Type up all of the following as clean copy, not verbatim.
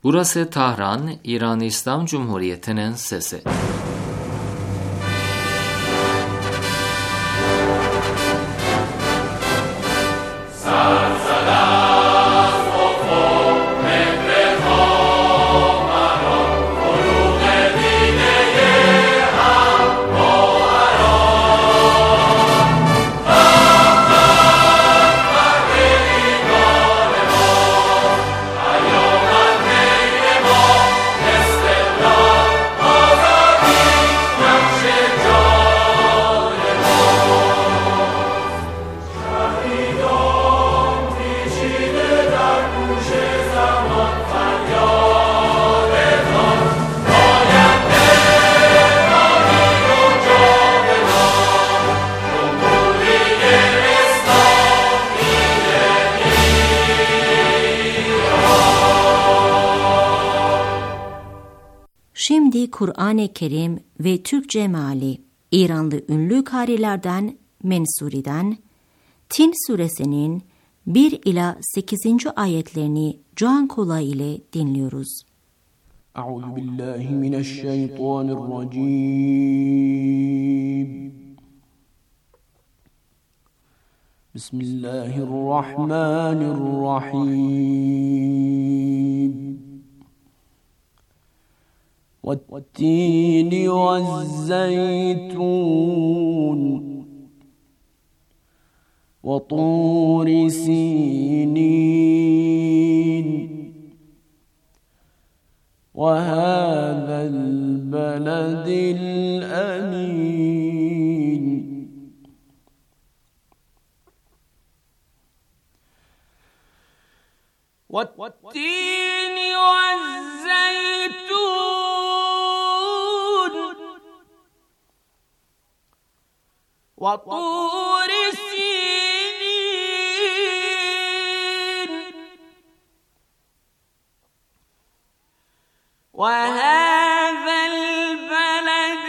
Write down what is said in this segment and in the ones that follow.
Burası Tahran, İran İslam Cumhuriyeti'nin sesi. Şimdi Kur'an-ı Kerim ve Türkçe meali, İranlı ünlü karilerden Mensuri'den Tin suresinin 1 ila 8. ayetlerini Can Kola ile dinliyoruz. Euzubillahimineşşeytanirracim. Bismillahirrahmanirrahim. وَالتِّينِ وَالزَّيْتُونِ وَطُورِ سِينِينَ وَهَذَا الْبَلَدِ الْأَمِينِ وَالتِّينِ وَالزَّيْتُونِ وَطُورِ سِينِينَ وَهَذَا الْبَلَدِ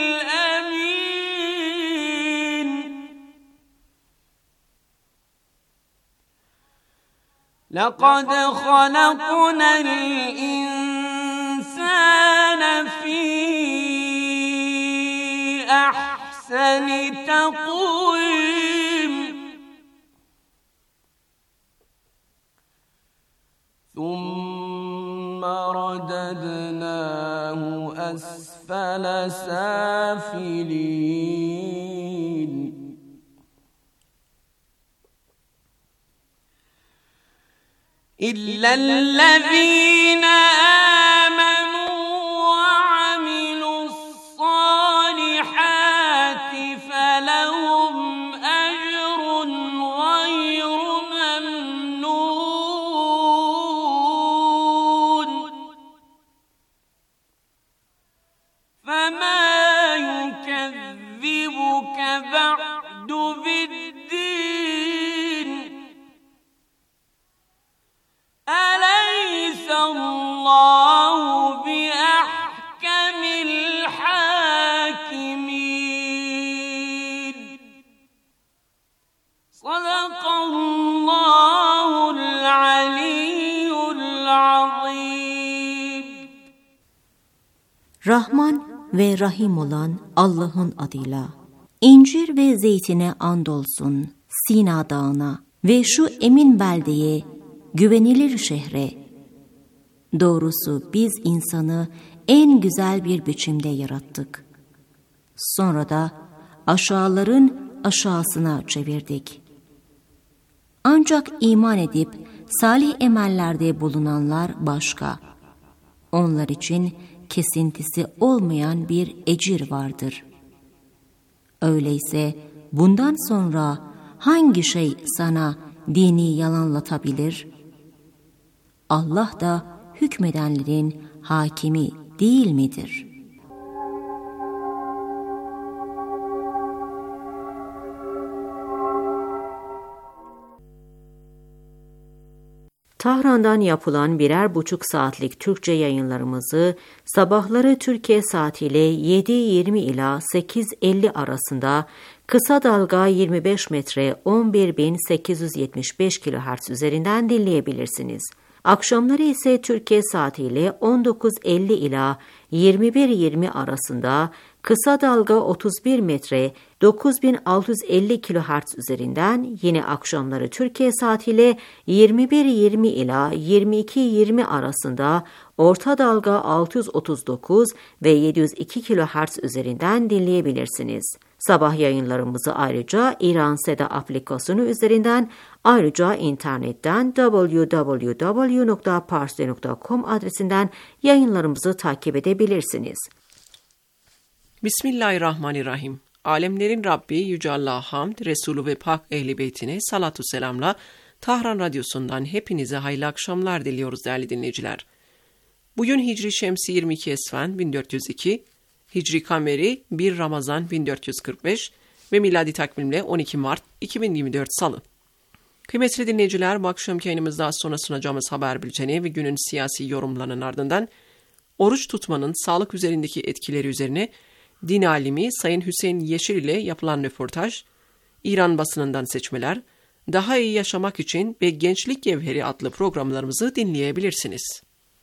الْأَمِينِ لَقَدْ خَلَقْنَا الْإِنسَانَ فِي أَحْسَنِ تَقْوِيمٍ ثُمَّ رَدَدْنَاهُ أَسْفَلَ سَافِلِينَ إِلَّا الَّذِينَ آمَنُوا وَعَمِلُوا الصَّالِحَاتِ فَلَهُمْ أَجْرٌ غَيْرُ مَمْنُونٍ فَمَا يُكَذِّبُكَ بَعْدُ بِالدِّينِ أَلَيْسَ اللَّهُ بِأَحْكَمِ الْحَاكِمِينَ صَدَقَ اللّٰهُ الْعَلِيُّ الْعَظِيمُ. Rahman ve Rahim olan Allah'ın adıyla. İncir ve zeytine andolsun, Sina dağına ve şu emin beldeye, güvenilir şehre. Doğrusu biz insanı en güzel bir biçimde yarattık. Sonra da aşağıların aşağısına çevirdik. Ancak iman edip salih emellerde bulunanlar başka. Onlar için kesintisi olmayan bir ecir vardır. Öyleyse bundan sonra hangi şey sana dini yalanlatabilir? Allah da hükmedenlerin hakimi değil midir? Tahran'dan yapılan 1,5 saatlik Türkçe yayınlarımızı sabahları Türkiye saatiyle 7:20 ila 8:50 arasında kısa dalga 25 metre 11.875 kHz üzerinden dinleyebilirsiniz. Akşamları ise Türkiye saatiyle 19.50 ila 21.20 arasında kısa dalga 31 metre 9650 kHz üzerinden, yine akşamları Türkiye saatiyle 21.20 ila 22.20 arasında orta dalga 639 ve 702 kHz üzerinden dinleyebilirsiniz. Sabah yayınlarımızı ayrıca İran Seda aplikasyonu üzerinden, ayrıca internetten www.parsi.com adresinden yayınlarımızı takip edebilirsiniz. Bismillahirrahmanirrahim. Alemlerin Rabbi Yüce Allah'a hamd, Resulü ve Pak Ehl-i Beytine salatu selamla Tahran Radyosu'ndan hepinize hayırlı akşamlar diliyoruz değerli dinleyiciler. Bugün Hicri Şemsi 22 Esfen 1402, Hicri Kameri 1 Ramazan 1445 ve miladi takvimle 12 Mart 2024 Salı. Kıymetli dinleyiciler, bu akşamki yayınımızda az sonra sunacağımız haber bülteni ve günün siyasi yorumlarının ardından oruç tutmanın sağlık üzerindeki etkileri üzerine din alimi Sayın Hüseyin Yeşil ile yapılan röportaj, İran basınından seçmeler, daha iyi yaşamak için ve Gençlik Gevheri adlı programlarımızı dinleyebilirsiniz.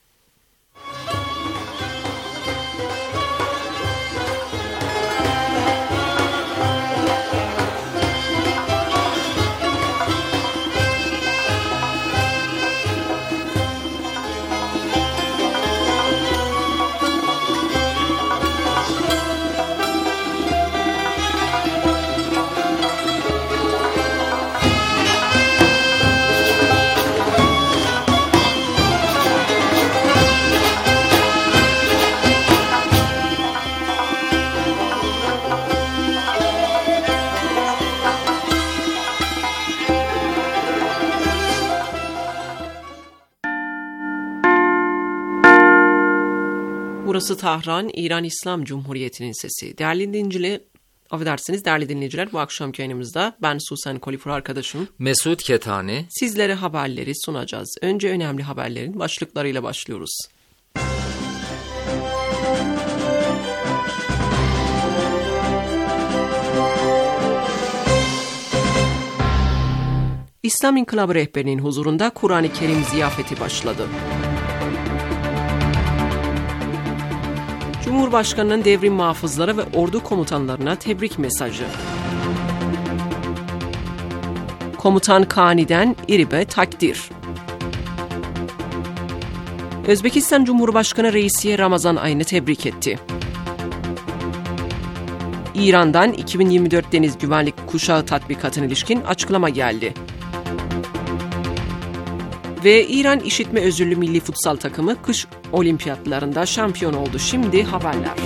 Burası Tahran, İran İslam Cumhuriyeti'nin sesi. Değerli dinleyiciler, bu akşamki yayınımızda ben Susan Kolifur arkadaşım Mesut Ketani sizlere haberleri sunacağız. Önce önemli haberlerin başlıklarıyla başlıyoruz. İslam İnkılabı rehberinin huzurunda Kur'an-ı Kerim ziyafeti başladı. Cumhurbaşkanının devrim muhafızları ve ordu komutanlarına tebrik mesajı. Komutan Kani'den İrib'e takdir. Özbekistan Cumhurbaşkanı Reisiye Ramazan ayını tebrik etti. İran'dan 2024 Deniz Güvenlik Kuşağı tatbikatına ilişkin açıklama geldi. Ve İran İşitme Özürlü Milli Futsal takımı kış olimpiyatlarında şampiyon oldu. Şimdi haberler.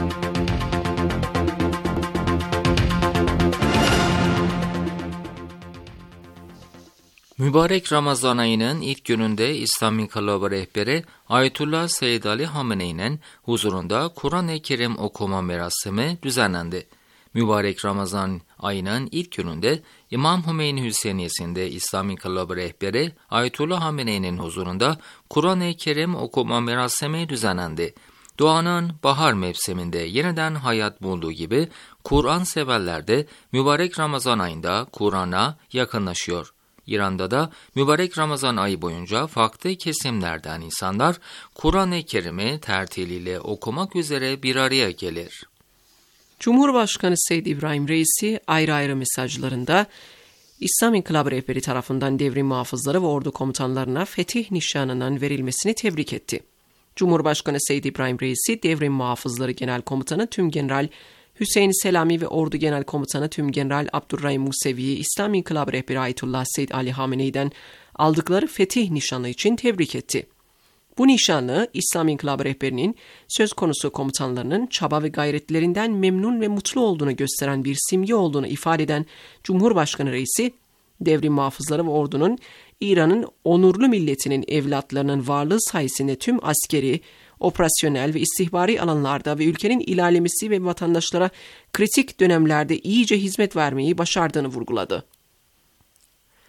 Mübarek Ramazan ayının ilk gününde İslam İnkılabı rehberi Ayetullah Seyyid Ali Hamene'nin huzurunda Kur'an-ı Kerim okuma merasimi düzenlendi. Mübarek Ramazan ayının ilk gününde İmam Hümeyni Hüseyiniyesi'nde İslam İnkılabı rehberi Ayetullah Hamene'nin huzurunda Kur'an-ı Kerim okuma merasimi düzenlendi. Doğanın bahar mevsiminde yeniden hayat bulduğu gibi Kur'an severler de mübarek Ramazan ayında Kur'an'a yakınlaşıyor. İran'da da mübarek Ramazan ayı boyunca farklı kesimlerden insanlar Kur'an-ı Kerim'i tertiliyle okumak üzere bir araya gelir. Cumhurbaşkanı Seyyid İbrahim Reisi ayrı ayrı mesajlarında İslam İnkılabı rehberi tarafından devrim muhafızları ve ordu komutanlarına fetih nişanının verilmesini tebrik etti. Cumhurbaşkanı Seyyid İbrahim Reisi, devrim muhafızları Genel Komutanı Tümgeneral Hüseyin Selami ve Ordu Genel Komutanı Tümgeneral Abdurrahim Musevi'yi İslam İnkılabı rehberi Ayetullah Seyyid Ali Hamene'den aldıkları fetih nişanı için tebrik etti. Bu nişanı İslam İnkılabı rehberinin söz konusu komutanlarının çaba ve gayretlerinden memnun ve mutlu olduğunu gösteren bir simge olduğunu ifade eden Cumhurbaşkanı Reisi, devrim muhafızları ve ordunun İran'ın onurlu milletinin evlatlarının varlığı sayesinde tüm askeri, operasyonel ve istihbari alanlarda ve ülkenin ilerlemesi ve vatandaşlara kritik dönemlerde iyice hizmet vermeyi başardığını vurguladı.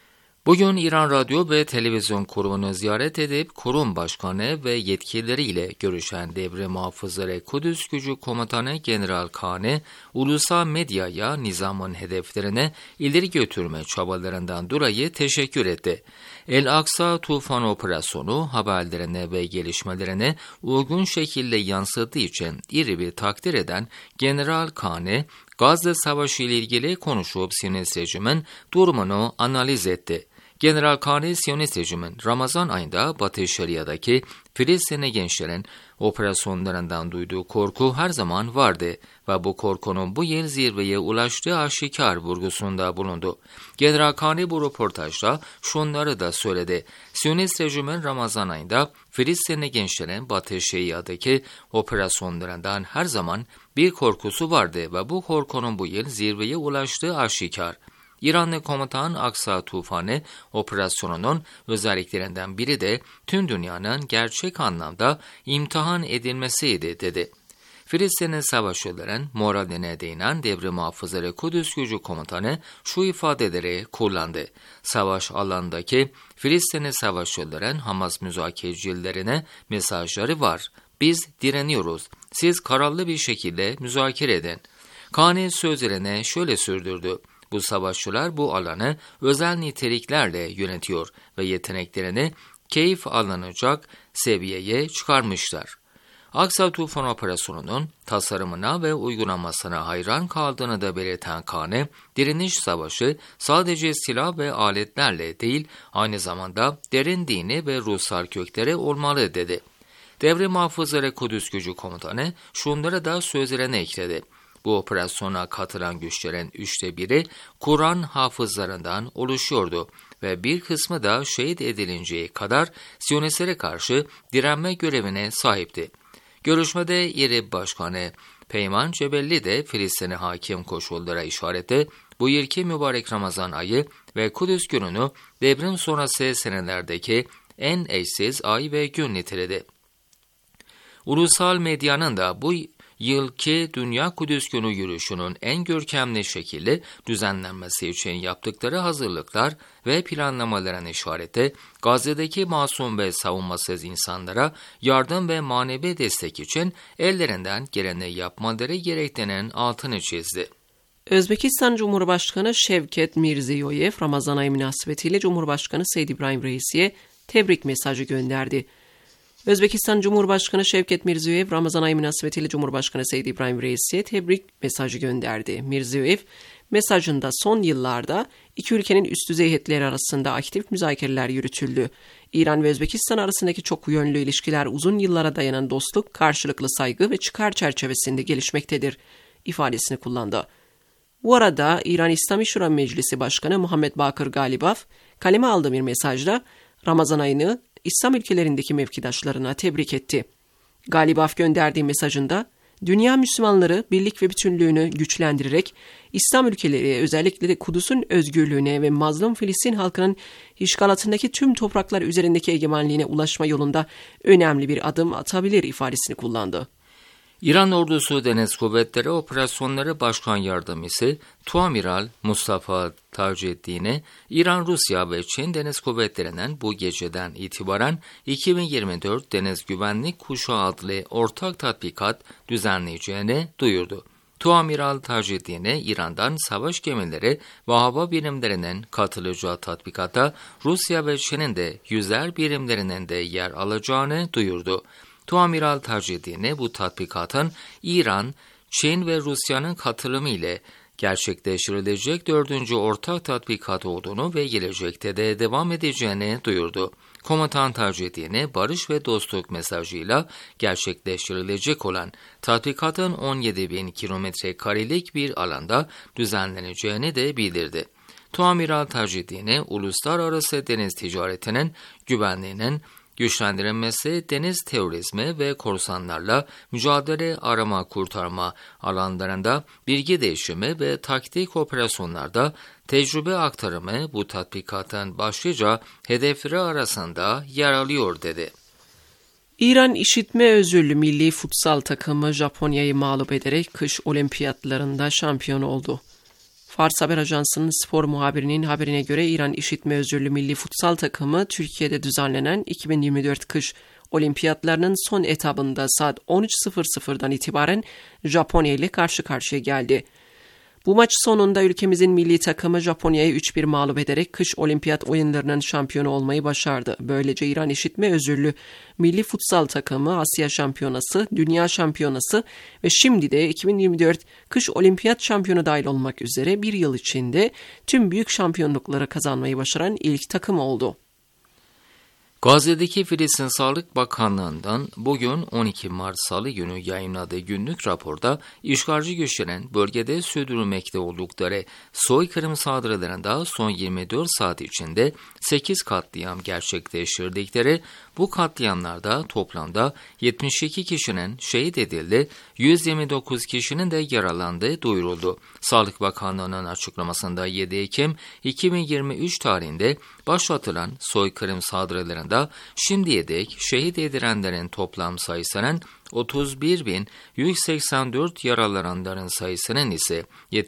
Bugün İran Radyo ve Televizyon Kurumu'nu ziyaret edip kurum başkanı ve yetkilileriyle görüşen Devrim Muhafızları Kudüs Gücü Komutanı General Kani, ulusal medyaya nizamın hedeflerine ileri götürme çabalarından dolayı teşekkür etti. El-Aksa Tufan Operasyonu haberlerine ve gelişmelerine uygun şekilde yansıttığı için iri bir takdir eden General Kani, Gazze Savaşı ile ilgili konuşup Siyonist rejimin durumunu analiz etti. General Kani, Siyonist rejimin Ramazan ayında Batı Şeria'daki Filistinli gençlerin operasyonlarından duyduğu korku her zaman vardı ve bu korkunun bu yıl zirveye ulaştığı aşikar vurgusunda bulundu. General Kani bu röportajda şunları da söyledi. Siyonist rejimin Ramazan ayında Filistinli gençlerin Batı Şeria'daki operasyonlarından her zaman bir korkusu vardı ve bu korkunun bu yıl zirveye ulaştığı aşikar. İranlı komutan Aksa Tufanı operasyonunun özelliklerinden biri de tüm dünyanın gerçek anlamda imtihan edilmesiydi dedi. Filistinli savaşçıların moraline değinen Devrim Muhafızları Kudüs Gücü Komutanı şu ifadeleri kullandı. Savaş alanındaki Filistinli savaşçıların Hamas müzakerecilerine mesajları var. Biz direniyoruz. Siz kararlı bir şekilde müzakere edin. Kani sözlerine şöyle sürdürdü. Bu savaşçılar bu alanı özel niteliklerle yönetiyor ve yeteneklerini keyif alınacak seviyeye çıkarmışlar. Aksa Tufan Operasyonu'nun tasarımına ve uygulamasına hayran kaldığını da belirten Kani, direniş savaşı sadece silah ve aletlerle değil, aynı zamanda derin dini ve ruhsal kökleri olmalı dedi. Devrim Muhafızları Kudüs Gücü Komutanı şunları da sözlerine ekledi. Bu operasyona katılan güçlerin 1/3 Kur'an hafızlarından oluşuyordu ve bir kısmı da şehit edilinceye kadar Siyonistlere karşı direnme görevine sahipti. Görüşmede İRİB Başkanı Peyman Cebelli de Filistin'e hakim koşullara işareti, bu yılki mübarek Ramazan ayı ve Kudüs gününü devrim sonrası senelerdeki en eşsiz ay ve gün niteledi. Ulusal medyanın da bu yılki Dünya Kudüs Günü yürüyüşünün en görkemli şekilde düzenlenmesi için yaptıkları hazırlıklar ve planlamaların işareti, Gazze'deki masum ve savunmasız insanlara yardım ve manevi destek için ellerinden geleni yapmaları gerektiğinin altını çizdi. Özbekistan Cumhurbaşkanı Şevket Mirziyoyev, Ramazan ayı münasebetiyle Cumhurbaşkanı Seyyid İbrahim Reisi'ye tebrik mesajı gönderdi. Özbekistan Cumhurbaşkanı Şevket Mirziyoyev, Ramazan ayı münasebetiyle Cumhurbaşkanı Seyyid İbrahim Reisi'ye tebrik mesajı gönderdi. Mirziyoyev, mesajında son yıllarda iki ülkenin üst düzey heyetleri arasında aktif müzakereler yürütüldü. İran ve Özbekistan arasındaki çok yönlü ilişkiler uzun yıllara dayanan dostluk, karşılıklı saygı ve çıkar çerçevesinde gelişmektedir ifadesini kullandı. Bu arada İran İslami Şura Meclisi Başkanı Muhammed Bakır Galibaf, kaleme aldığı bir mesajda Ramazan ayını İslam ülkelerindeki mevkidaşlarına tebrik etti. Galibaf gönderdiği mesajında, dünya Müslümanları birlik ve bütünlüğünü güçlendirerek İslam ülkeleri özellikle de Kudüs'ün özgürlüğüne ve mazlum Filistin halkının işgal altındaki tüm topraklar üzerindeki egemenliğine ulaşma yolunda önemli bir adım atabilir ifadesini kullandı. İran Ordusu Deniz Kuvvetleri Operasyonları Başkan Yardımcısı Tuamiral Mustafa Taceddin'e İran, Rusya ve Çin Deniz Kuvvetleri'nin bu geceden itibaren 2024 Deniz Güvenlik Kuşağı adlı ortak tatbikat düzenleyeceğini duyurdu. Tuamiral Taceddin'e İran'dan savaş gemileri ve hava birimlerinin katılacağı tatbikata Rusya ve Çin'in de yüzer birimlerinin de yer alacağını duyurdu. Tuamiral Taceddin'e bu tatbikatın İran, Çin ve Rusya'nın katılımı ile gerçekleştirilecek 4. ortak tatbikat olduğunu ve gelecekte de devam edeceğini duyurdu. Komutan Taceddin'e barış ve dostluk mesajıyla gerçekleştirilecek olan tatbikatın 17.000 kilometrekarelik bir alanda düzenleneceğini de bildirdi. Tuamiral Taceddin'e uluslararası deniz ticaretinin güvenliğinin güçlendirilmesi, deniz terörizmi ve korsanlarla mücadele arama kurtarma alanlarında bilgi değişimi ve taktik operasyonlarda tecrübe aktarımı bu tatbikatın başlıca hedefleri arasında yer alıyor dedi. İran işitme özürlü milli futsal takımı Japonya'yı mağlup ederek kış olimpiyatlarında şampiyon oldu. Fars Haber Ajansı'nın spor muhabirinin haberine göre İran İşitme Özürlü Milli Futsal takımı Türkiye'de düzenlenen 2024 kış olimpiyatlarının son etabında saat 13.00'dan itibaren Japonya ile karşı karşıya geldi. Bu maç sonunda ülkemizin milli takımı Japonya'yı 3-1 mağlup ederek kış olimpiyat oyunlarının şampiyonu olmayı başardı. Böylece İran İşitme Özürlü Milli Futsal takımı Asya Şampiyonası, Dünya Şampiyonası ve şimdi de 2024 kış olimpiyat şampiyonu dahil olmak üzere bir yıl içinde tüm büyük şampiyonlukları kazanmayı başaran ilk takım oldu. Gazze'deki Filistin Sağlık Bakanlığı'ndan bugün 12 Mart Salı günü yayınladığı günlük raporda işgalci güçlerin bölgede sürdürülmekte oldukları soykırım saldırılarında son 24 saat içinde 8 katliam gerçekleştirdikleri, bu katliamlarda toplamda 72 kişinin şehit edildi, 129 kişinin de yaralandığı duyuruldu. Sağlık Bakanlığı'nın açıklamasında 7 Ekim 2023 tarihinde başlatılan soykırım saldırılarında şimdiye dek şehit edilenlerin toplam sayısının 31.184, yaralananların sayısının ise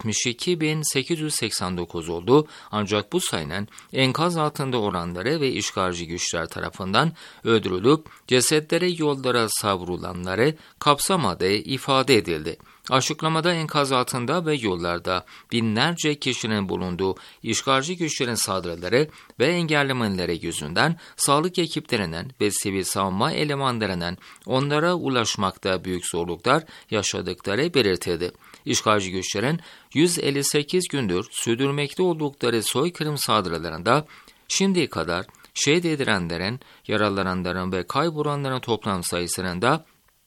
72.889 oldu. Ancak bu sayının enkaz altında olanları ve işgalci güçler tarafından öldürülüp cesetlere yollara savrulanları kapsamadığı ifade edildi. Açıklamada enkaz altında ve yollarda binlerce kişinin bulunduğu işgalci güçlerin saldırıları ve engellemeleri yüzünden sağlık ekiplerinin ve sivil savunma elemanlarının onlara ulaşmakta büyük zorluklar yaşadıkları belirtildi. İşgalci güçlerin 158 gündür sürdürmekte oldukları soykırım saldırılarında şimdiye kadar şehit edilenlerin, yaralananların ve kaybolanların toplam sayısının da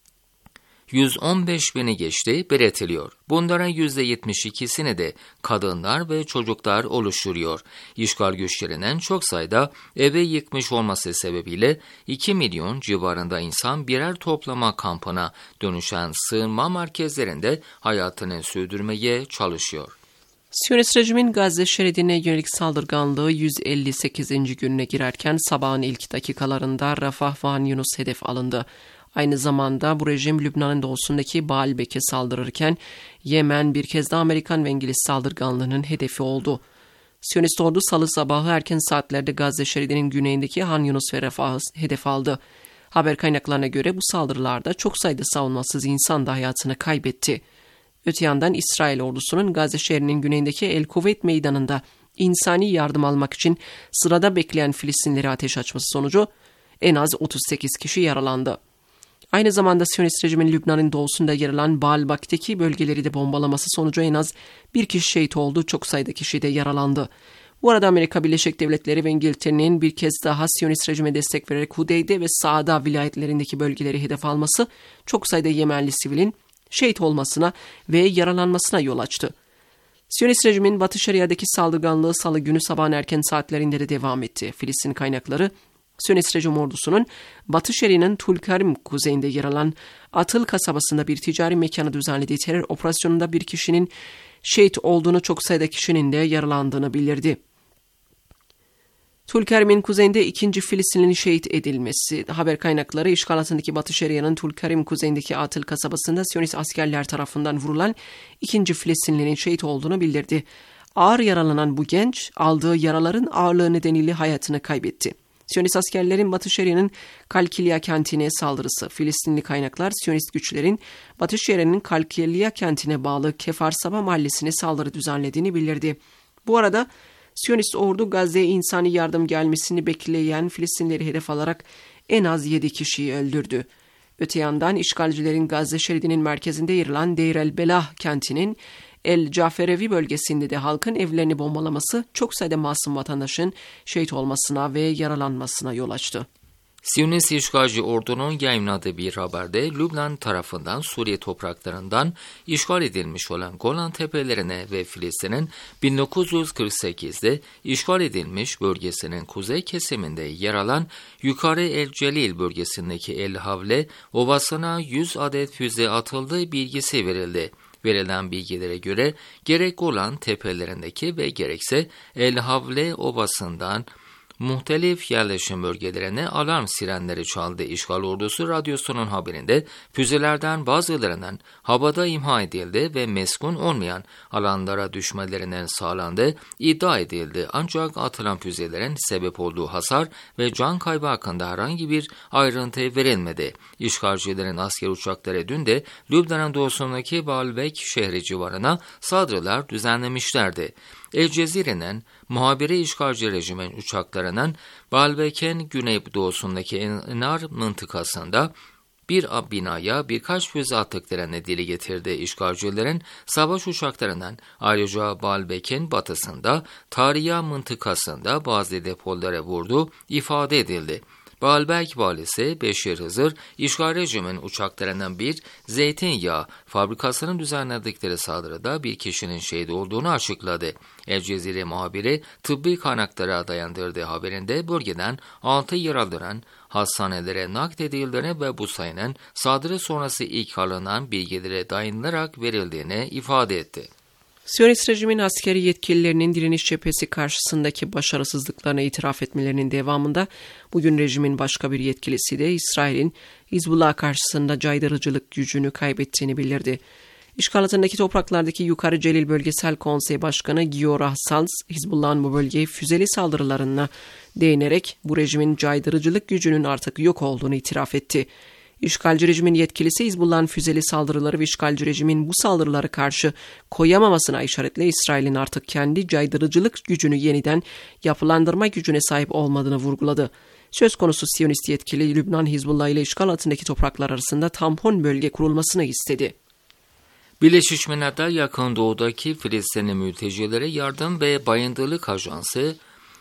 115.000'i geçti belirtiliyor. Bunların %72'sini de kadınlar ve çocuklar oluşturuyor. İşgal güçlerinin çok sayıda evi yıkmış olması sebebiyle 2 milyon civarında insan birer toplama kampına dönüşen sığınma merkezlerinde hayatını sürdürmeye çalışıyor. Siyonist rejimin Gazze şeridine yönelik saldırganlığı 158. gününe girerken sabahın ilk dakikalarında Rafah ve Han Yunus hedef alındı. Aynı zamanda bu rejim Lübnan'ın doğusundaki Baalbek'e saldırırken Yemen bir kez daha Amerikan ve İngiliz saldırganlığının hedefi oldu. Siyonist ordu salı sabahı erken saatlerde Gazze şeridinin güneyindeki Han Yunus ve Rafah'ı hedef aldı. Haber kaynaklarına göre bu saldırılarda çok sayıda savunmasız insan da hayatını kaybetti. Öte yandan İsrail ordusunun Gazze şehrinin güneyindeki El Kuveyt meydanında insani yardım almak için sırada bekleyen Filistinlere ateş açması sonucu en az 38 kişi yaralandı. Aynı zamanda Siyonist rejimin Lübnan'ın doğusunda yer alan Baalbek'teki bölgeleri de bombalaması sonucu en az bir kişi şehit oldu, çok sayıda kişi de yaralandı. Bu arada Amerika Birleşik Devletleri ve İngiltere'nin bir kez daha Siyonist rejime destek vererek Hudeyde ve Saada vilayetlerindeki bölgeleri hedef alması çok sayıda Yemenli sivilin şehit olmasına ve yaralanmasına yol açtı. Siyonist rejimin Batı Şeria'daki saldırganlığı salı günü sabahın erken saatlerinde de devam etti. Filistin kaynakları Siyonist rejim ordusunun Batı Şeria'nın Tulkarim kuzeyinde yer alan Atıl kasabasında bir ticari mekanı düzenlediği terör operasyonunda bir kişinin şehit olduğunu, çok sayıda kişinin de yaralandığını bildirdi. Tulkarim'in kuzeyinde ikinci Filistinli'nin şehit edilmesi, haber kaynakları işgal altındaki Batı Şeria'nın Tulkarim kuzeyindeki Atıl kasabasında Siyonist askerler tarafından vurulan ikinci Filistinli'nin şehit olduğunu bildirdi. Ağır yaralanan bu genç aldığı yaraların ağırlığı nedeniyle hayatını kaybetti. Siyonist askerlerin Batı Şeria'nın Kalkilya kentine saldırısı, Filistinli kaynaklar Siyonist güçlerin Batı Şeria'nın Kalkilya kentine bağlı Kefar Saba mahallesine saldırı düzenlediğini bildirdi. Bu arada Siyonist ordu Gazze'ye insani yardım gelmesini bekleyen Filistinlileri hedef alarak en az 7 kişiyi öldürdü. Öte yandan işgalcilerin Gazze şeridinin merkezinde yer alan Deir el-Belah kentinin El Caferevi bölgesinde de halkın evlerini bombalaması çok sayıda masum vatandaşın şehit olmasına ve yaralanmasına yol açtı. Siyonist işgalci ordunun yayınladığı bir haberde Lübnan tarafından Suriye topraklarından işgal edilmiş olan Golan Tepelerine ve Filistin'in 1948'de işgal edilmiş bölgesinin kuzey kesiminde yer alan Yukarı El Celil bölgesindeki El Havle Ovası'na 100 adet füze atıldığı bilgisi verildi. Verilen bilgilere göre gerek Golan tepelerindeki ve gerekse El Havle Ovası'ndan muhtelif yerleşim bölgelerine alarm sirenleri çaldı. İşgal ordusu radyosunun haberinde füzelerden bazılarının havada imha edildi ve meskun olmayan alanlara düşmelerinin sağlandığı iddia edildi. Ancak atılan füzelerin sebep olduğu hasar ve can kaybı hakkında herhangi bir ayrıntı verilmedi. İşgalcilerin asker uçakları dün de Lübnan'ın doğusundaki Baalbek şehri civarına saldırılar düzenlemişlerdi. El Cezire'nin muhabiri işgalci rejimin uçaklarının Baalbek'in güneydoğusundaki Enar mıntıkasında bir binaya birkaç füze attıklarını dile getirdi. İşgalcilerin savaş uçaklarından ayrıca Baalbek'in batısında Tariya mıntıkasında bazı depolara vurduğu ifade edildi. Baalbek valisi Beşir Hızır, işgal rejimin uçaklarından bir zeytinyağı fabrikasının düzenledikleri saldırıda bir kişinin şehit olduğunu açıkladı. El Cezire muhabiri tıbbi kaynaklara dayandırdığı haberinde bölgeden 6 yaralıların hastanelere nakledildiğini ve bu sayının saldırı sonrası ilk alınan bilgilere dayanılarak verildiğini ifade etti. Siyonist rejimin askeri yetkililerinin direniş cephesi karşısındaki başarısızlıklarına itiraf etmelerinin devamında bugün rejimin başka bir yetkilisi de İsrail'in Hizbullah karşısında caydırıcılık gücünü kaybettiğini bildirdi. İşgal altındaki topraklardaki Yukarı Celil Bölgesel Konsey Başkanı Giora Salz, Hizbullah'ın bu bölgeye füzeli saldırılarına değinerek bu rejimin caydırıcılık gücünün artık yok olduğunu itiraf etti. İşgalci rejimin yetkilisi Hizbullah'ın füzeli saldırıları ve işgalci rejimin bu saldırılara karşı koyamamasına işaretle İsrail'in artık kendi caydırıcılık gücünü yeniden yapılandırma gücüne sahip olmadığını vurguladı. Söz konusu Siyonist yetkili Lübnan Hizbullah ile işgal altındaki topraklar arasında tampon bölge kurulmasını istedi. Birleşmiş Milletler Yakın Doğu'daki Filistinli mültecilere yardım ve bayındırlık ajansı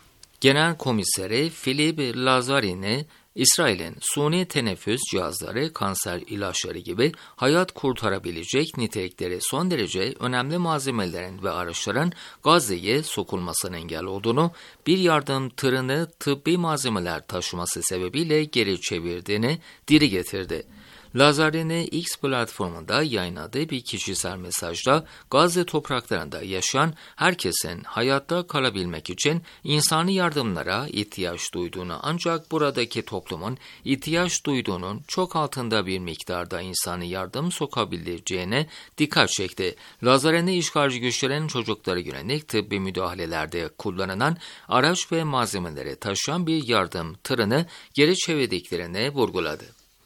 Genel Komiseri Philip Lazzarini, İsrail'in suni teneffüs cihazları, kanser ilaçları gibi hayat kurtarabilecek nitelikleri son derece önemli malzemelerin ve araçların Gazze'ye sokulmasına engel olduğunu, bir yardım tırını tıbbi malzemeler taşıması sebebiyle geri çevirdiğini dile getirdi. Lazzarini X platformunda yayınladığı bir kişisel mesajda Gazze topraklarında yaşayan herkesin hayatta kalabilmek için insani yardımlara ihtiyaç duyduğunu, ancak buradaki toplumun ihtiyaç duyduğunun çok altında bir miktarda insani yardım sokabileceğine dikkat çekti. Lazzarini işgalci güçlerin çocuklara yönelik tıbbi müdahalelerde kullanılan araç ve malzemeleri taşıyan bir yardım tırını geri çevirdiklerini vurguladı.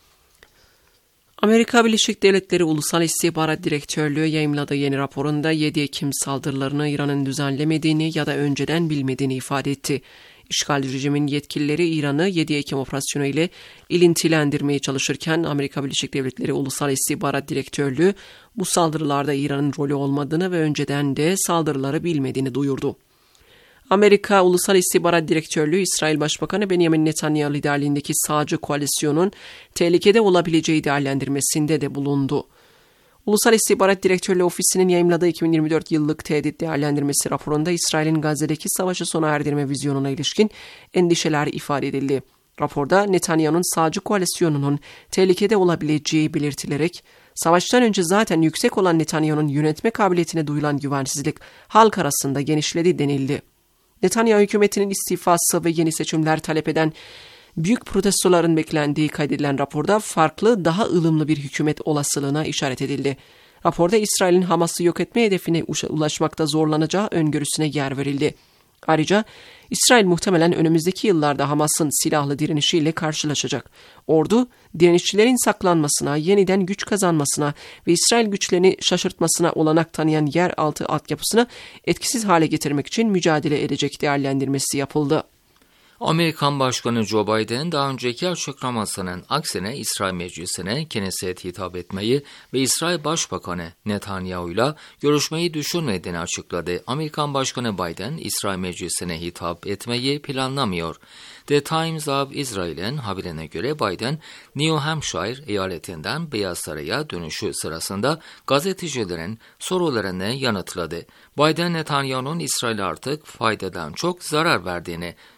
Amerika Birleşik Devletleri Ulusal İstihbarat Direktörlüğü yayımladığı yeni raporunda 7 Ekim saldırılarını İran'ın düzenlemediğini ya da önceden bilmediğini ifade etti. İşgalci rejimin yetkilileri İran'ı 7 Ekim operasyonu ile ilintilendirmeye çalışırken Amerika Birleşik Devletleri Ulusal İstihbarat Direktörlüğü bu saldırılarda İran'ın rolü olmadığını ve önceden de saldırıları bilmediğini duyurdu. Amerika Ulusal İstihbarat Direktörlüğü, İsrail Başbakanı Benjamin Netanyahu liderliğindeki sağcı koalisyonun tehlikede olabileceği değerlendirmesinde de bulundu. Ulusal İstihbarat Direktörlüğü Ofisi'nin yayımladığı 2024 yıllık tehdit değerlendirmesi raporunda İsrail'in Gazze'deki savaşı sona erdirme vizyonuna ilişkin endişeler ifade edildi. Raporda Netanyahu'nun sağcı koalisyonunun tehlikede olabileceği belirtilerek, savaştan önce zaten yüksek olan Netanyahu'nun yönetme kabiliyetine duyulan güvensizlik halk arasında genişledi denildi. Netanyahu hükümetinin istifası ve yeni seçimler talep eden büyük protestoların beklendiği kaydedilen raporda farklı, daha ılımlı bir hükümet olasılığına işaret edildi. Raporda İsrail'in Hamas'ı yok etme hedefine ulaşmakta zorlanacağı öngörüsüne yer verildi. Ayrıca İsrail muhtemelen önümüzdeki yıllarda Hamas'ın silahlı direnişiyle karşılaşacak. Ordu, direnişçilerin saklanmasına, yeniden güç kazanmasına ve İsrail güçlerini şaşırtmasına olanak tanıyan yeraltı altyapısını etkisiz hale getirmek için mücadele edecek değerlendirmesi yapıldı. Amerikan Başkanı Joe Biden daha önceki açıklamasının aksine İsrail Meclisi'ne Knesset hitap etmeyi ve İsrail Başbakanı Netanyahu'yla görüşmeyi düşünmediğini açıkladı. Amerikan Başkanı Biden, İsrail Meclisi'ne hitap etmeyi planlamıyor. The Times of Israel'in haberine göre Biden, New Hampshire eyaletinden Beyaz Saray'a dönüşü sırasında gazetecilerin sorularını yanıtladı. Biden, Netanyahu'nun İsrail'e artık faydadan çok zarar verdiğini söylerken,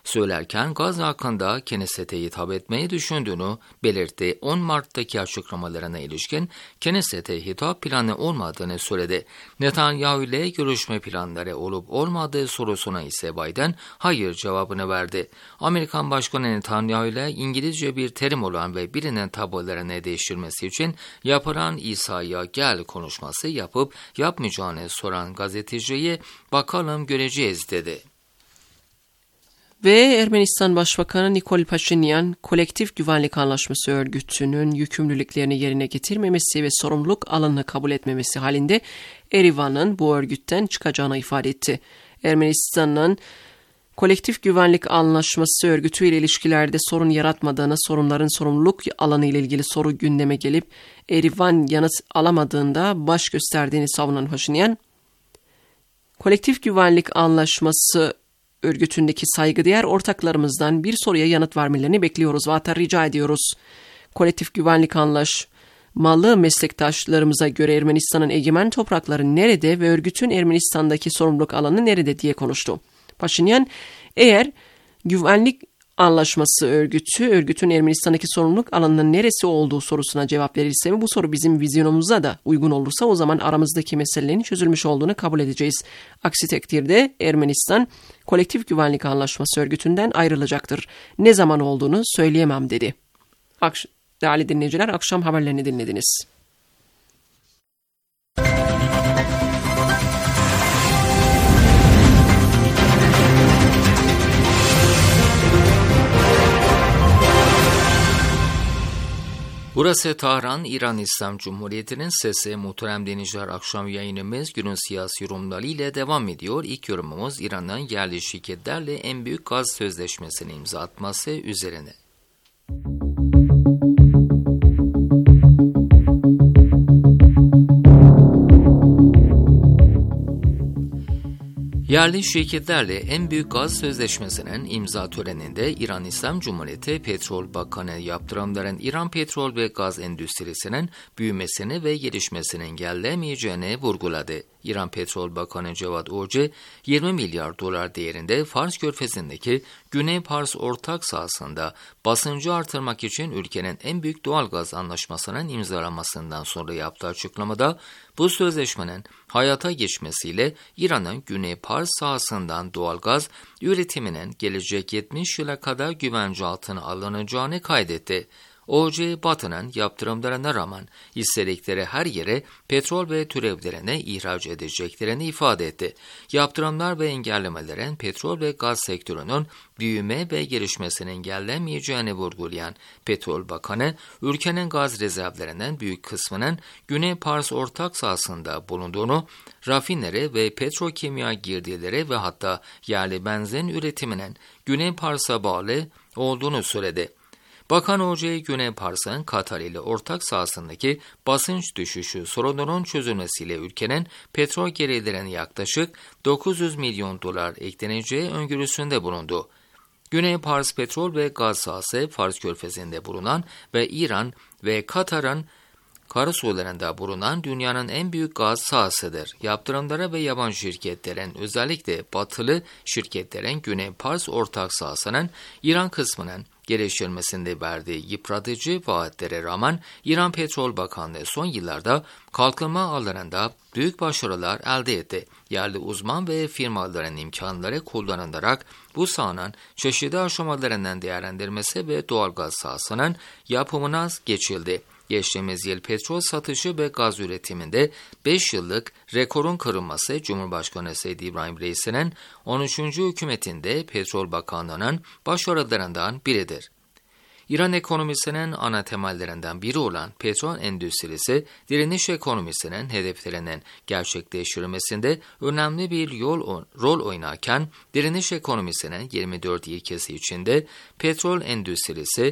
ederken gaz hakkında Knesset'e hitap etmeyi düşündüğünü belirtti. 10 Mart'taki açıklamalarına ilişkin Knesset'e hitap planı olmadığını söyledi. Netanyahu ile görüşme planları olup olmadığı sorusuna ise Biden hayır cevabını verdi. Amerikan Başkanı Netanyahu ile İngilizce bir terim olan ve birinin tablolarını değiştirmesi için yapılan İsa'ya gel konuşması yapıp yapmayacağını soran gazeteciye bakalım göreceğiz dedi. Ve Ermenistan Başbakanı Nikol Paşinyan, Kolektif Güvenlik Anlaşması örgütünün yükümlülüklerini yerine getirmemesi ve sorumluluk alanını kabul etmemesi halinde Erivan'ın bu örgütten çıkacağını ifade etti. Ermenistan'ın Kolektif Güvenlik Anlaşması örgütü ile ilişkilerde sorun yaratmadığını, sorunların sorumluluk alanı ile ilgili soru gündeme gelip Erivan yanıt alamadığında baş gösterdiğini savunan Paşinyan, Kolektif Güvenlik Anlaşması örgütündeki saygıdeğer ortaklarımızdan bir soruya yanıt vermelerini bekliyoruz ve hatta rica ediyoruz. Kolektif Güvenlik Anlaşmalı meslektaşlarımıza göre Ermenistan'ın egemen toprakları nerede ve örgütün Ermenistan'daki sorumluluk alanı nerede diye konuştu. Paşinyan, eğer güvenlik anlaşması örgütün Ermenistan'daki sorumluluk alanının neresi olduğu sorusuna cevap verirse ve bu soru bizim vizyonumuza da uygun olursa o zaman aramızdaki meselelerin çözülmüş olduğunu kabul edeceğiz. Aksi takdirde Ermenistan Kolektif Güvenlik Anlaşması örgütünden ayrılacaktır. Ne zaman olduğunu söyleyemem dedi. Değerli dinleyiciler, akşam haberlerini dinlediniz. Burası Tahran, İran İslam Cumhuriyeti'nin sesi. Muhterem dinleyiciler, akşam yayınımız günün siyasi yorumları ile devam ediyor. İlk yorumumuz İran'ın yerli şirketlerle en büyük gaz sözleşmesini imza atması üzerine. Yerli şirketlerle en büyük gaz sözleşmesinin imza töreninde İran İslam Cumhuriyeti Petrol Bakanı yaptırımların İran petrol ve gaz endüstrisinin büyümesini ve gelişmesini engellemeyeceğini vurguladı. İran Petrol Bakanı Cevat Orci, 20 milyar dolar değerinde Fars Körfezi'ndeki Güney Pars ortak sahasında basıncı artırmak için ülkenin en büyük doğalgaz anlaşmasının imzalanmasından sonra yaptığı açıklamada, bu sözleşmenin hayata geçmesiyle İran'ın Güney Pars sahasından doğalgaz üretiminin gelecek 70 yıla kadar güvence altına alınacağını kaydetti. OC, Batı'nın yaptırımlarına rağmen istedikleri her yere petrol ve türevlerini ihraç edeceklerini ifade etti. Yaptırımlar ve engellemelerin petrol ve gaz sektörünün büyüme ve gelişmesini engellemeyeceğini vurgulayan Petrol Bakanı, ülkenin gaz rezervlerinin büyük kısmının Güney Pars ortak sahasında bulunduğunu, rafineri ve petrokimya girdileri ve hatta yerli benzin üretiminin Güney Pars'a bağlı olduğunu söyledi. Bakan OC, Güney Pars'ın Katar ile ortak sahasındaki basınç düşüşü sorununun çözülmesiyle ülkenin petrol gelirlerine yaklaşık 900 milyon dolar ekleneceği öngörüsünde bulundu. Güney Pars petrol ve gaz sahası Fars Körfezi'nde bulunan ve İran ve Katar'ın karasularında bulunan dünyanın en büyük gaz sahasıdır. Yaptırımlara ve yabancı şirketlerin, özellikle batılı şirketlerin Güney Pars ortak sahasının İran kısmının geliştirilmesinde verdiği yıpratıcı vaatlere rağmen İran Petrol Bakanlığı son yıllarda kalkınma alanında büyük başarılar elde etti. Yerli uzman ve firmaların imkanları kullanılarak bu sahanın çeşitli aşamalarından değerlendirmesi ve doğalgaz sahasının yapımına geçildi. Geçtiğimiz yıl petrol satışı ve gaz üretiminde 5 yıllık rekorun kırılması Cumhurbaşkanı Seyyid İbrahim Reis'inin 13. hükümetinde Petrol Bakanlığı'nın başarılarından biridir. İran ekonomisinin ana temellerinden biri olan petrol endüstrisi, direniş ekonomisinin hedeflerinin gerçekleştirilmesinde önemli bir rol oynarken, direniş ekonomisinin 24 ilkesi içinde petrol endüstrisi,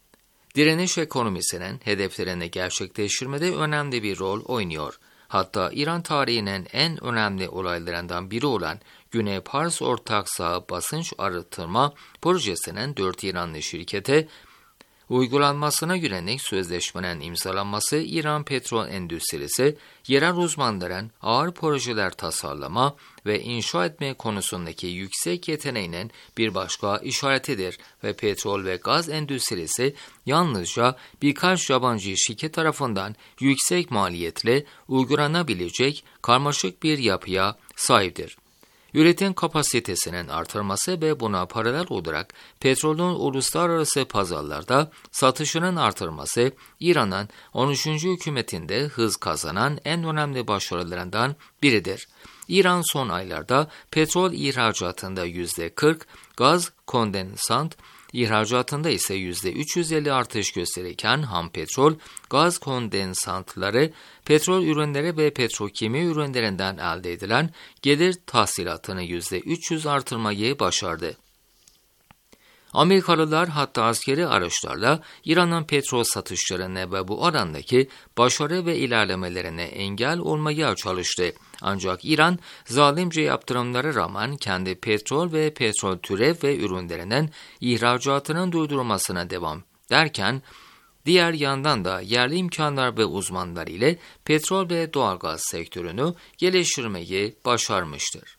direniş ekonomisinin hedeflerini gerçekleştirmede önemli bir rol oynuyor. Hatta İran tarihinin en önemli olaylarından biri olan Güney Pars ortak saha basınç artırma projesinin 4 İranlı şirkete Uygulanmasına yönelik sözleşmenin imzalanması İran petrol endüstrisi, yerel uzmanların ağır projeler tasarlama ve inşa etme konusundaki yüksek yeteneğinin bir başka işaretidir ve petrol ve gaz endüstrisi yalnızca birkaç yabancı şirket tarafından yüksek maliyetle uygulanabilecek karmaşık bir yapıya sahiptir. Üretim kapasitesinin artırması ve buna paralel olarak petrolün uluslararası pazarlarda satışının artırması İran'ın 13. hükümetinde hız kazanan en önemli başarılarından biridir. İran son aylarda petrol ihracatında %40, gaz kondensat İhracatında ise %350 artış gösterirken ham petrol, gaz kondensatları, petrol ürünleri ve petrokimya ürünlerinden elde edilen gelir tahsilatını %300 artırmayı başardı. Amerikalılar hatta askeri araçlarla İran'ın petrol satışlarına ve bu arandaki başarı ve ilerlemelerine engel olmaya çalıştı. Ancak İran zalimce yaptırımlara rağmen kendi petrol ve petrol türev ve ürünlerinin ihracatının durdurulmasına devam derken, diğer yandan da yerli imkanlar ve uzmanlar ile petrol ve doğalgaz sektörünü geliştirmeyi başarmıştır.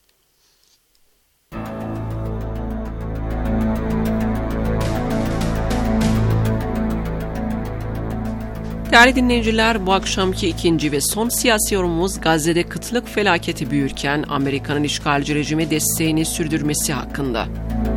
Değerli dinleyiciler, bu akşamki ikinci ve son siyasi yorumumuz Gazze'de kıtlık felaketi büyürken Amerika'nın işgalci rejime desteğini sürdürmesi hakkında.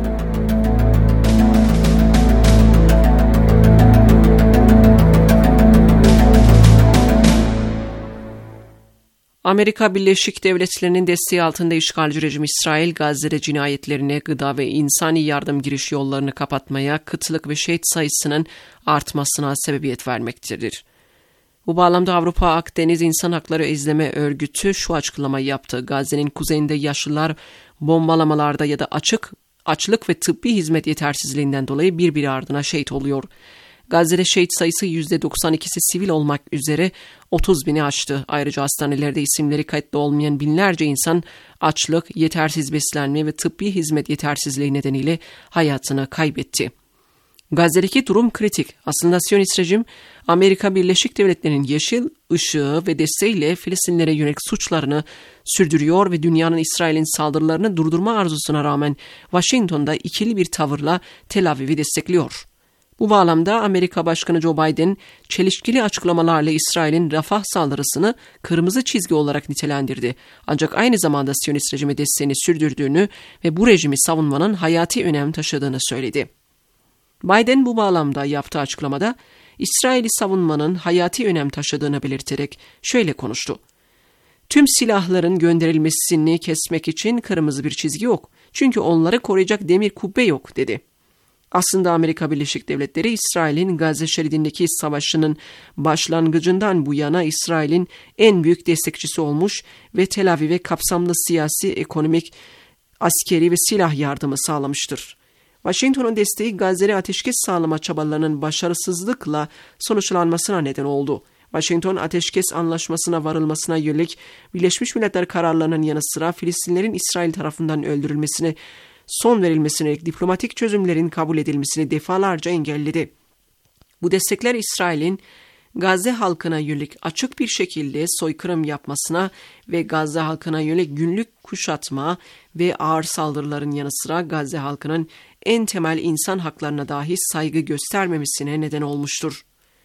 Amerika Birleşik Devletleri'nin desteği altında işgalci rejim İsrail, Gazze'de cinayetlerine, gıda ve insani yardım giriş yollarını kapatmaya, kıtlık ve şehit sayısının artmasına sebebiyet vermektedir. Bu bağlamda Avrupa Akdeniz İnsan Hakları İzleme Örgütü şu açıklamayı yaptı. Gazze'nin kuzeyinde yaşlılar bombalamalarda ya da açlık ve tıbbi hizmet yetersizliğinden dolayı birbiri ardına şehit oluyor. Gazze'de şehit sayısı %92'si sivil olmak üzere 30 bini aştı. Ayrıca hastanelerde isimleri kayıtlı olmayan binlerce insan açlık, yetersiz beslenme ve tıbbi hizmet yetersizliği nedeniyle hayatını kaybetti. Gazze'deki durum kritik. Aslında Siyonist rejim, Amerika Birleşik Devletleri'nin yeşil ışığı ve desteğiyle Filistinlere yönelik suçlarını sürdürüyor ve dünyanın İsrail'in saldırılarını durdurma arzusuna rağmen Washington'da ikili bir tavırla Tel Aviv'i destekliyor. Bu bağlamda Amerika Başkanı Joe Biden, çelişkili açıklamalarla İsrail'in Rafah saldırısını kırmızı çizgi olarak nitelendirdi. Ancak aynı zamanda Siyonist rejime desteğini sürdürdüğünü ve bu rejimi savunmanın hayati önem taşıdığını söyledi. Biden bu bağlamda yaptığı açıklamada, İsrail'i savunmanın hayati önem taşıdığını belirterek şöyle konuştu. Tüm silahların gönderilmesini kesmek için kırmızı bir çizgi yok. Çünkü onları koruyacak demir kubbe yok, dedi. Aslında Amerika Birleşik Devletleri, İsrail'in Gazze şeridindeki savaşının başlangıcından bu yana İsrail'in en büyük destekçisi olmuş ve Tel Aviv'e kapsamlı siyasi, ekonomik, askeri ve silah yardımı sağlamıştır. Washington'un desteği Gazze'de ateşkes sağlama çabalarının başarısızlıkla sonuçlanmasına neden oldu. Washington, ateşkes anlaşmasına varılmasına yönelik Birleşmiş Milletler kararlarının yanı sıra Filistinlerin İsrail tarafından öldürülmesine son verilmesine, diplomatik çözümlerin kabul edilmesini defalarca engelledi. Bu destekler İsrail'in Gazze halkına yönelik açık bir şekilde soykırım yapmasına ve Gazze halkına yönelik günlük kuşatma ve ağır saldırıların yanı sıra Gazze halkının en temel insan haklarına dahi saygı göstermemesine neden olmuştur.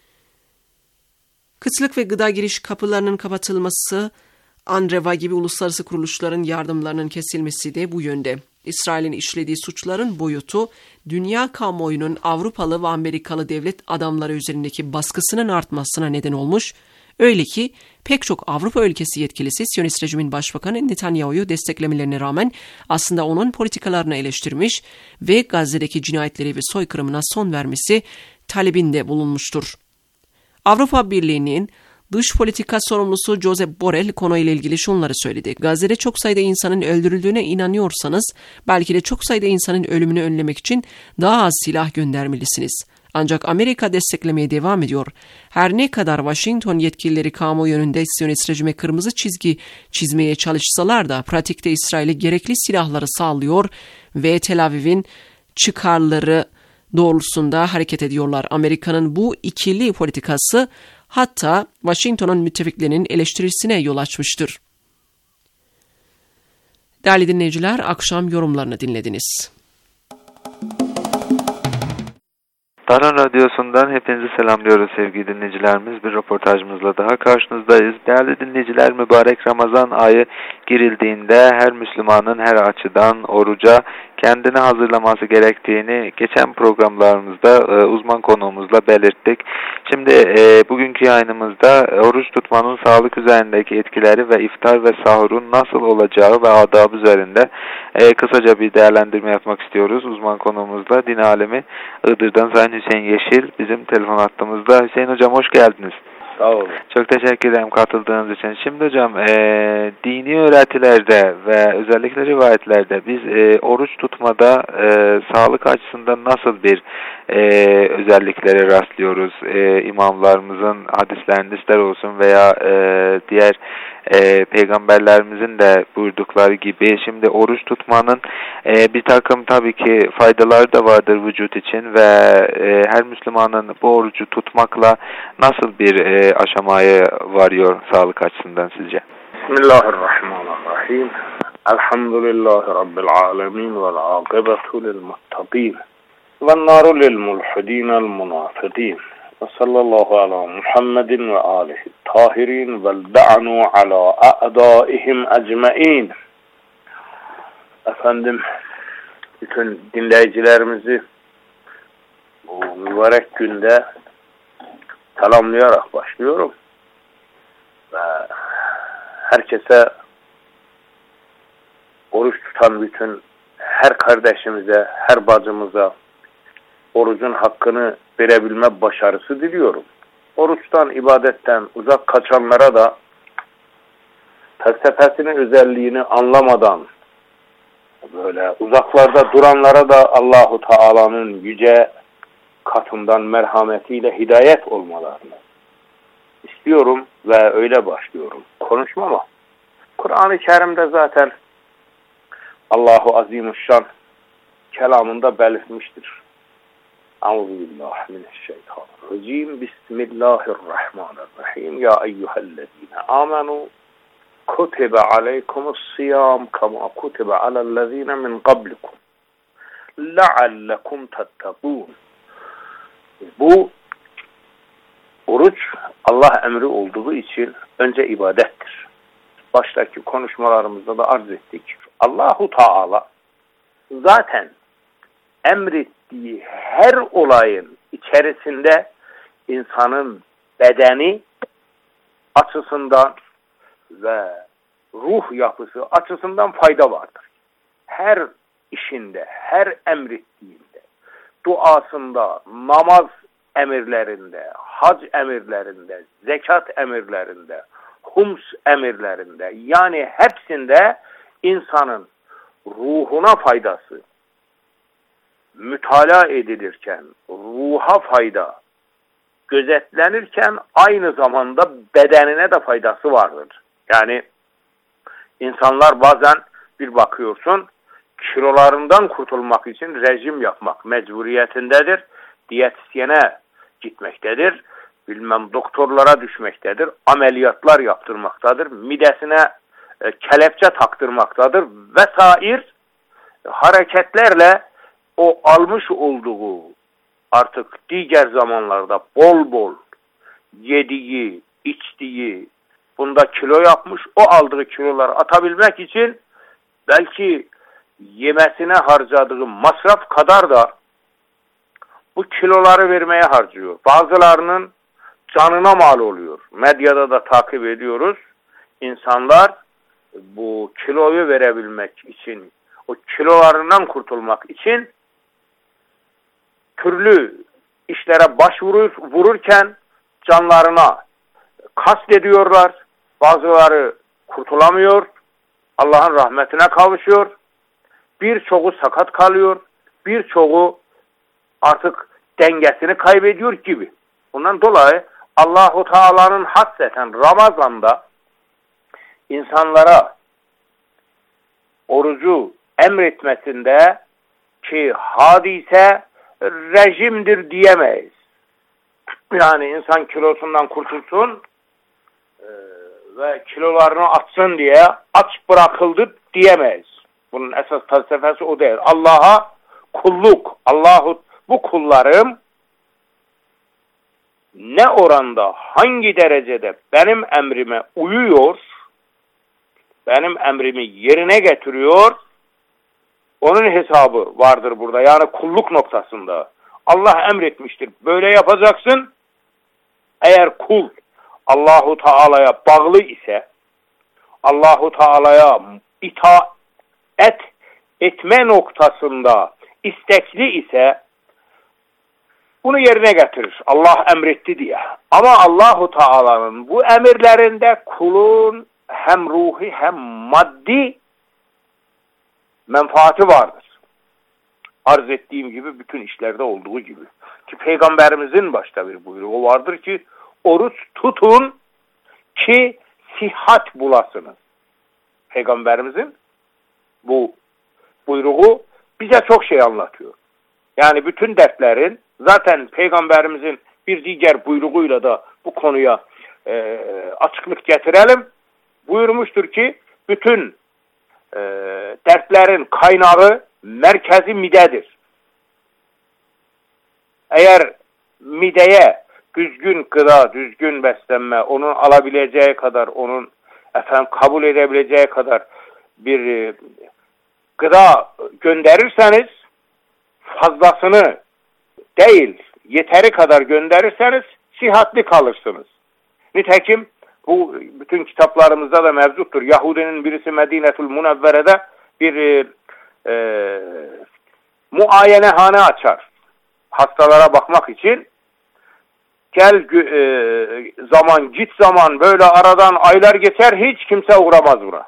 Kıtlık ve gıda giriş kapılarının kapatılması, ANREVA gibi uluslararası kuruluşların yardımlarının kesilmesi de bu yönde. İsrail'in işlediği suçların boyutu, dünya kamuoyunun Avrupalı ve Amerikalı devlet adamları üzerindeki baskısının artmasına neden olmuş, öyle ki pek çok Avrupa ülkesi yetkilisi Siyonist rejimin başbakanı Netanyahu'yu desteklemelerine rağmen aslında onun politikalarını eleştirmiş ve Gazze'deki cinayetleri ve soykırımına son vermesi talebinde bulunmuştur. Avrupa Birliği'nin dış politika sorumlusu Josep Borrell konuyla ilgili şunları söyledi. Gazze'de çok sayıda insanın öldürüldüğüne inanıyorsanız belki de çok sayıda insanın ölümünü önlemek için daha az silah göndermelisiniz. Ancak Amerika desteklemeye devam ediyor. Her ne kadar Washington yetkilileri kamuoyu önünde Siyonist rejime kırmızı çizgi çizmeye çalışsalar da pratikte İsrail'e gerekli silahları sağlıyor ve Tel Aviv'in çıkarları doğrultusunda hareket ediyorlar. Amerika'nın bu ikili politikası hatta Washington'un müttefiklerinin eleştirisine yol açmıştır. Değerli dinleyiciler, akşam yorumlarını dinlediniz. Tahran Radyosu'ndan hepinizi selamlıyoruz sevgili dinleyicilerimiz. Bir röportajımızla daha karşınızdayız. Değerli dinleyiciler, mübarek Ramazan ayı girildiğinde her Müslümanın her açıdan oruca kendini hazırlaması gerektiğini geçen programlarımızda uzman konuğumuzla belirttik. Şimdi bugünkü yayınımızda oruç tutmanın sağlık üzerindeki etkileri ve iftar ve sahurun nasıl olacağı ve adab üzerinde kısaca bir değerlendirme yapmak istiyoruz. Uzman konuğumuzla din alemi Iğdır'dan Sayın Hüseyin Yeşil bizim telefon hattımızda. Hüseyin Hocam hoş geldiniz. Sağ olun. Çok teşekkür ederim katıldığınız için. Şimdi hocam dini öğretilerde ve özellikle rivayetlerde biz oruç tutmada sağlık açısından nasıl bir özelliklere rastlıyoruz? İmamlarımızın hadislerinde ister olsun veya diğer peygamberlerimizin de buyurdukları gibi şimdi oruç tutmanın bir takım tabii ki faydaları da vardır vücut için ve her Müslümanın bu orucu tutmakla nasıl bir aşamaya varıyor sağlık açısından sizce? Bismillahirrahmanirrahim. Elhamdülillahi Rabbil alemin vel âkıbetu lil muttaqin ven nâru lil mulhidînel munâfidîn. Ve sallallahu ala Muhammedin ve alihi tahirin vel da'nu ala a'daihim ecmaîn. Efendim, bütün dinleyicilerimizi bu mübarek günde selamlayarak başlıyorum. Ve herkese, oruç tutan bütün her kardeşimize, her bacımıza orucun hakkını verebilme başarısı diliyorum. Oruçtan, ibadetten uzak kaçanlara da felsefesinin özelliğini anlamadan böyle uzaklarda duranlara da Allahu Teala'nın yüce katından merhametiyle hidayet olmalarını istiyorum ve öyle başlıyorum konuşmama. Kur'an-ı Kerim'de zaten Allahu Azimuşşan kelamında belirtmiştir. Euzubillahimineşşeytanirracim. Bismillahirrahmanirrahim. Ya eyyühellezine amenu kutibe aleykumus-siyam kema kutibe alellezine min qablikum leallekum tettekûn. Bu oruç Allah emri olduğu için önce ibadettir. Baştaki konuşmalarımızda da arz ettik. Allahu Teala zaten emrettiği her olayın içerisinde insanın bedeni açısından ve ruh yapısı açısından fayda vardır. Her işinde, her emrettiğinde, duasında, namaz emirlerinde, hac emirlerinde, zekat emirlerinde, hums emirlerinde, yani hepsinde insanın ruhuna faydası mütalaa edilirken, ruha fayda gözetlenirken aynı zamanda bedenine de faydası vardır. Yani insanlar bazen bir bakıyorsun, kilolarından kurtulmak için rejim yapmak mecburiyetindedir. Diyetisyene gitmektedir. Bilmem doktorlara düşmektedir. Ameliyatlar yaptırmaktadır. Midesine kelepçe taktırmaktadır. Vesaire hareketlerle o almış olduğu artık diğer zamanlarda bol bol yediği, içtiği, bunda kilo yapmış, o aldığı kiloları atabilmek için belki yemesine harcadığı masraf kadar da bu kiloları vermeye harcıyor. Bazılarının canına mal oluyor. Medyada da takip ediyoruz. İnsanlar bu kiloyu verebilmek için, o kilolarından kurtulmak için türlü işlere başvururken canlarına kastediyorlar. Bazıları kurtulamıyor. Allah'ın rahmetine kavuşuyor. Birçoğu sakat kalıyor. Birçoğu artık dengesini kaybediyor gibi. Bundan dolayı Allahu Teala'nın hasreten Ramazan'da insanlara orucu emretmesinde ki hadise rejimdir diyemeyiz. Yani insan kilosundan kurtulsun ve kilolarını atsın diye aç bırakıldı diyemeyiz. Bunun esas felsefesi o değil. Allah'a kulluk. Bu kullarım ne oranda, hangi derecede benim emrime uyuyor, benim emrimi yerine getiriyor, onun hesabı vardır burada. Yani kulluk noktasında. Allah emretmiştir. Böyle yapacaksın. Eğer kul Allahu Teala'ya bağlı ise, Allahu Teala'ya itaat etme noktasında istekli ise bunu yerine getirir. Allah emretti diye. Ama Allahu Teala'nın bu emirlerinde kulun hem ruhi hem maddi menfaati vardır. Arz ettiğim gibi bütün işlerde olduğu gibi. Ki Peygamberimizin başta bir buyruğu vardır ki oruç tutun ki sihat bulasınız. Peygamberimizin bu buyruğu bize çok şey anlatıyor. Yani bütün dertlerin zaten Peygamberimizin bir diğer buyruğuyla da bu konuya açıklık getirelim. Buyurmuştur ki bütün dertlerin kaynağı merkezi midedir. Eğer mideye düzgün gıda, düzgün beslenme, onun alabileceği kadar, onun kabul edebileceği kadar bir gıda gönderirseniz, fazlasını değil, yeteri kadar gönderirseniz sihatli kalırsınız. Nitekim bu bütün kitaplarımızda da mevcuttur. Yahudinin birisi Medine-tül Münevvere'de bir muayenehane açar. Hastalara bakmak için. Gel zaman, git zaman, böyle aradan aylar geçer, hiç kimse uğramaz buna.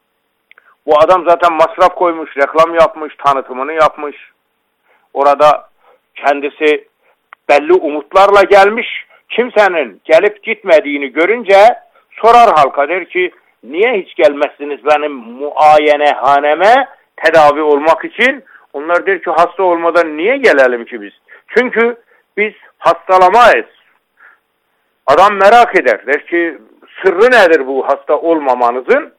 Bu adam zaten masraf koymuş, reklam yapmış, tanıtımını yapmış. Orada kendisi belli umutlarla gelmiş. Kimsenin gelip gitmediğini görünce sorar halka, der ki niye hiç gelmezsiniz benim muayenehaneme tedavi olmak için? Onlar der ki hasta olmadan niye gelelim ki biz? Çünkü biz hastalamayız. Adam merak eder. Der ki sırrı nedir bu hasta olmamanızın?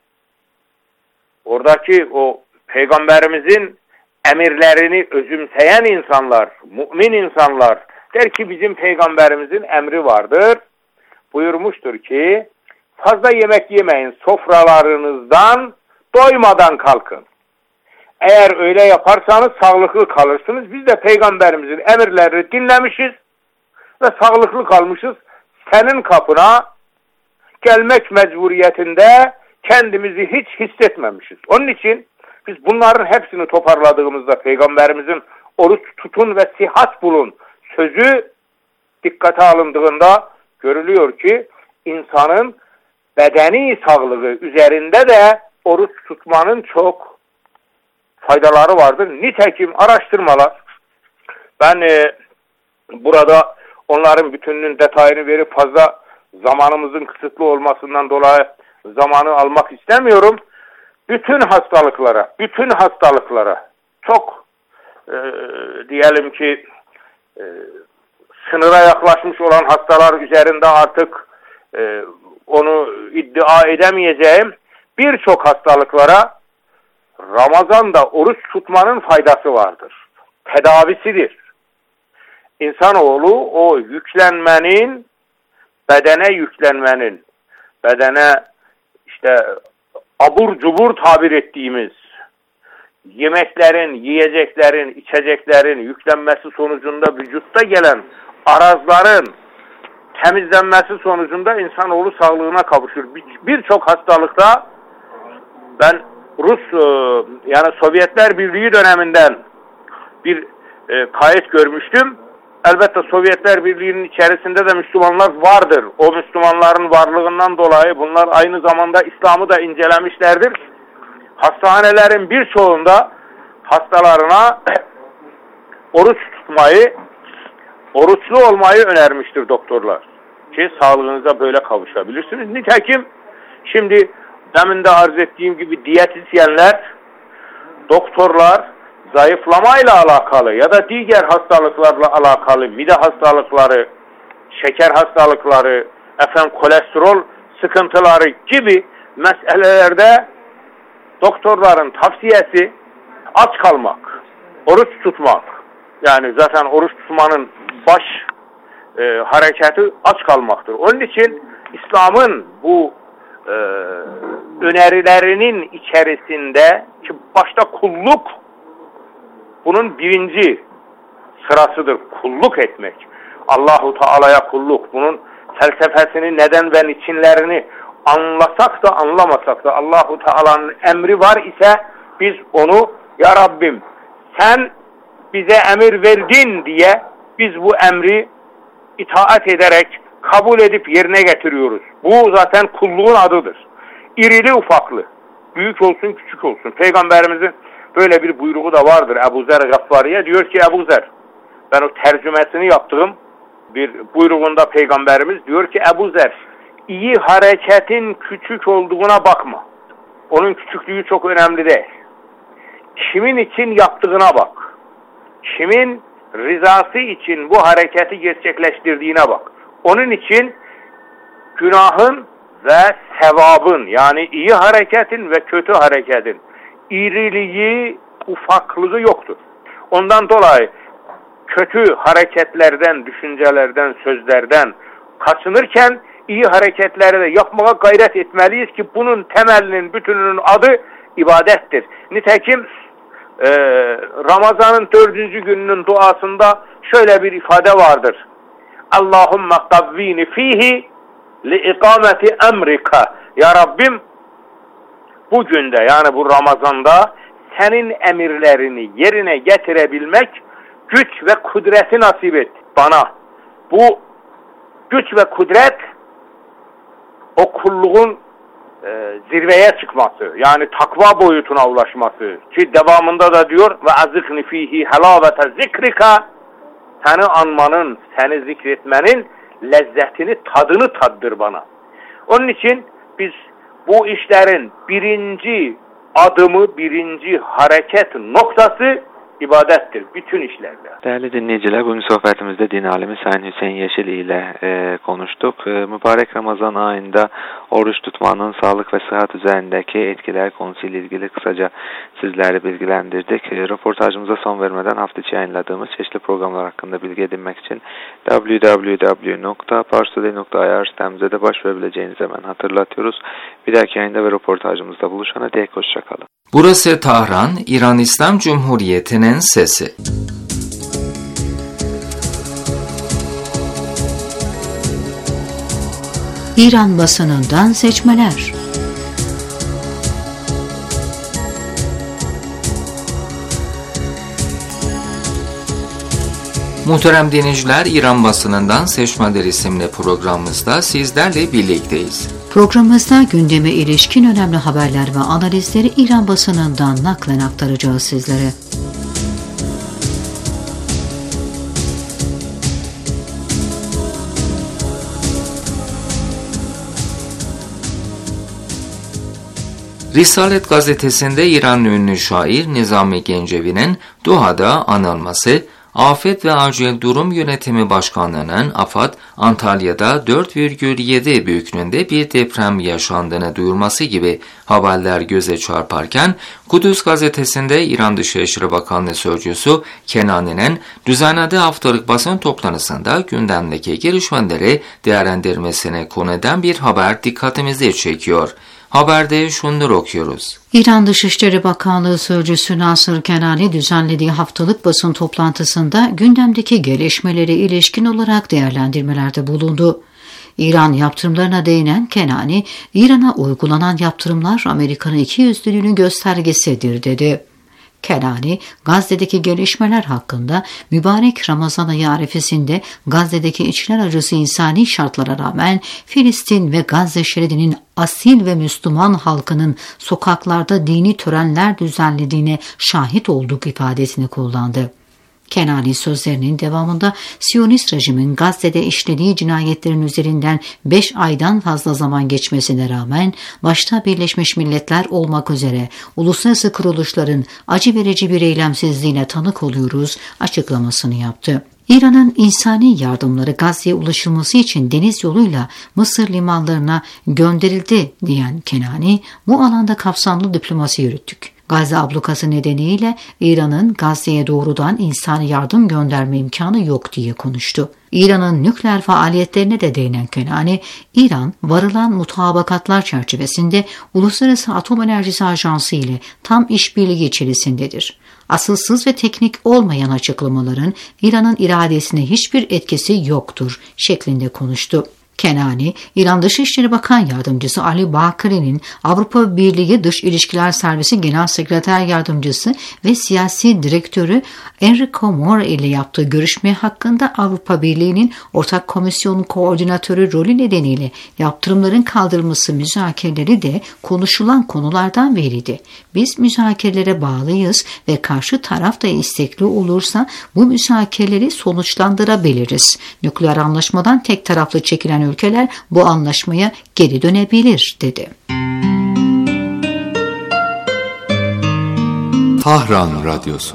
Oradaki o Peygamberimizin emirlerini özümseyen insanlar, mümin insanlar der ki bizim Peygamberimizin emri vardır. Buyurmuştur ki fazla yemek yemeyin, sofralarınızdan doymadan kalkın. Eğer öyle yaparsanız sağlıklı kalırsınız. Biz de Peygamberimizin emirlerini dinlemişiz ve sağlıklı kalmışız. Senin kapına gelmek mecburiyetinde kendimizi hiç hissetmemişiz. Onun için biz bunların hepsini toparladığımızda Peygamberimizin oruç tutun ve sihat bulun sözü dikkate alındığında görülüyor ki insanın bedeni sağlığı üzerinde de oruç tutmanın çok faydaları vardır. Nitekim araştırmalar, ben burada onların bütününün detayını verip fazla zamanımızın kısıtlı olmasından dolayı zamanı almak istemiyorum. Bütün hastalıklara çok diyelim ki sınıra yaklaşmış olan hastalar üzerinde artık onu iddia edemeyeceğim birçok hastalıklara Ramazan'da oruç tutmanın faydası vardır. Tedavisidir. İnsanoğlu o yüklenmenin, bedene işte abur cubur tabir ettiğimiz yemeklerin, yiyeceklerin, içeceklerin yüklenmesi sonucunda vücutta gelen arazların temizlenmesi sonucunda insanoğlu sağlığına kavuşur. Birçok hastalıkta ben yani Sovyetler Birliği döneminden bir kayıt görmüştüm. Elbette Sovyetler Birliği'nin içerisinde de Müslümanlar vardır. O Müslümanların varlığından dolayı bunlar aynı zamanda İslam'ı da incelemişlerdir. Hastanelerin birçoğunda hastalarına oruçlu olmayı önermiştir doktorlar. Ki sağlığınıza böyle kavuşabilirsiniz. Nitekim şimdi demin de arz ettiğim gibi diyetisyenler, doktorlar zayıflamayla alakalı ya da diğer hastalıklarla alakalı, mide hastalıkları, şeker hastalıkları, kolesterol sıkıntıları gibi meselelerde doktorların tavsiyesi aç kalmak, oruç tutmak. Yani zaten oruç tutmanın baş hareketi aç kalmaktır. Onun için İslam'ın bu önerilerinin içerisinde ki başta kulluk bunun birinci sırasıdır. Kulluk etmek. Allahu Teala'ya kulluk. Bunun felsefesini, neden ve niçinlerini anlasak da anlamasak da Allahu Teala'nın emri var ise biz onu ya Rabbim sen bize emir verdin diye biz bu emri itaat ederek kabul edip yerine getiriyoruz. Bu zaten kulluğun adıdır. İrili ufaklı, büyük olsun küçük olsun. Peygamberimizin böyle bir buyruğu da vardır Ebu Zer Gaffari'ye. Diyor ki Ebu Zer, ben o tercümesini yaptığım bir buyruğunda Peygamberimiz diyor ki Ebu Zer, iyi hareketin küçük olduğuna bakma. Onun küçüklüğü çok önemli değil. Kimin için yaptığına bak. Kimin rızası için bu hareketi gerçekleştirdiğine bak. Onun için günahın ve sevabın, yani iyi hareketin ve kötü hareketin iriliği, ufaklığı yoktur. Ondan dolayı kötü hareketlerden, düşüncelerden, sözlerden kaçınırken iyi hareketleri de yapmaya gayret etmeliyiz ki bunun temelinin, bütününün adı ibadettir. Nitekim Ramazan'ın 4. gününün duasında şöyle bir ifade vardır. Allahümme kavvini fihi li ikameti emrika. Ya Rabbim bugün de, yani bu Ramazan'da senin emirlerini yerine getirebilmek güç ve kudreti nasip et bana. Bu güç ve kudret o kulluğun zirveye çıkması, yani takva boyutuna ulaşması ki devamında da diyor ve azikni fihi halavete zikrika, seni anmanın, seni zikretmenin lezzetini, tadını taddır bana. Onun için biz bu işlerin birinci adımı, birinci hareket noktası ibadettir bütün işlerde. Değerli dinleyiciler, bugün sohbetimizde din alimi Sayın Hüseyin Yeşil ile konuştuk. Mübarek Ramazan ayında oruç tutmanın sağlık ve sıhhat üzerindeki etkiler konusuyla ilgili kısaca sizleri bilgilendirdik. Röportajımıza son vermeden hafta içi yayınladığımız çeşitli programlar hakkında bilgi edinmek için www.parstoday.ir sitemize de başvurabileceğinizi hemen hatırlatıyoruz. Bir dahaki yayında ve röportajımızda buluşana dek hoşçakalın. Burası Tahran, İran İslam Cumhuriyeti'nin sesi. İran basınından seçmeler. Muhterem dinleyiciler, İran basınından seçmeler isimli programımızda sizlerle birlikteyiz. Programımızda gündeme ilişkin önemli haberler ve analizleri İran basınından naklen aktaracağız sizlere. Risalet gazetesinde İran ünlü şair Nizami Gencevi'nin Doha'da anılması, Afet ve Acil Durum Yönetimi Başkanlığı'nın AFAD, Antalya'da 4,7 büyüklüğünde bir deprem yaşandığını duyurması gibi haberler göze çarparken, Kudüs gazetesinde İran Dışişleri Bakanlığı Sözcüsü Kenani'nin düzenlediği haftalık basın toplantısında gündemdeki gelişmeleri değerlendirmesine konu eden bir haber dikkatimizi çekiyor. Haberde şunları okuyoruz. İran Dışişleri Bakanlığı Sözcüsü Nasır Kenani düzenlediği haftalık basın toplantısında gündemdeki gelişmeleri ilişkin olarak değerlendirmelerde bulundu. İran yaptırımlarına değinen Kenani, İran'a uygulanan yaptırımlar Amerika'nın ikiyüzlülüğünün göstergesidir dedi. Kenani, Gazze'deki gelişmeler hakkında mübarek Ramazan ayı arifesinde Gazze'deki içler acısı insani şartlara rağmen Filistin ve Gazze şeridinin asil ve Müslüman halkının sokaklarda dini törenler düzenlediğine şahit olduk ifadesini kullandı. Kenani sözlerinin devamında Siyonist rejimin Gazze'de işlediği cinayetlerin üzerinden 5 aydan fazla zaman geçmesine rağmen başta Birleşmiş Milletler olmak üzere uluslararası kuruluşların acı verici bir eylemsizliğine tanık oluyoruz açıklamasını yaptı. İran'ın insani yardımları Gazze'ye ulaşılması için deniz yoluyla Mısır limanlarına gönderildi diyen Kenani, bu alanda kapsamlı diplomasi yürüttük. Gazze ablukası nedeniyle İran'ın Gazze'ye doğrudan insani yardım gönderme imkanı yok diye konuştu. İran'ın nükleer faaliyetlerine de değinen Kenani, İran varılan mutabakatlar çerçevesinde Uluslararası Atom Enerjisi Ajansı ile tam işbirliği içerisindedir. Asılsız ve teknik olmayan açıklamaların İran'ın iradesine hiçbir etkisi yoktur şeklinde konuştu. Kenani, İran Dışişleri Bakan Yardımcısı Ali Bakiri'nin Avrupa Birliği Dış İlişkiler Servisi Genel Sekreter Yardımcısı ve Siyasi Direktörü Enrico Mora ile yaptığı görüşme hakkında Avrupa Birliği'nin Ortak Komisyon Koordinatörü rolü nedeniyle yaptırımların kaldırılması müzakereleri de konuşulan konulardan biriydi. Biz müzakerelere bağlıyız ve karşı taraf da istekli olursa bu müzakereleri sonuçlandırabiliriz. Nükleer anlaşmadan tek taraflı çekilen ülkeler bu anlaşmaya geri dönebilir dedi. Tahran Radyosu.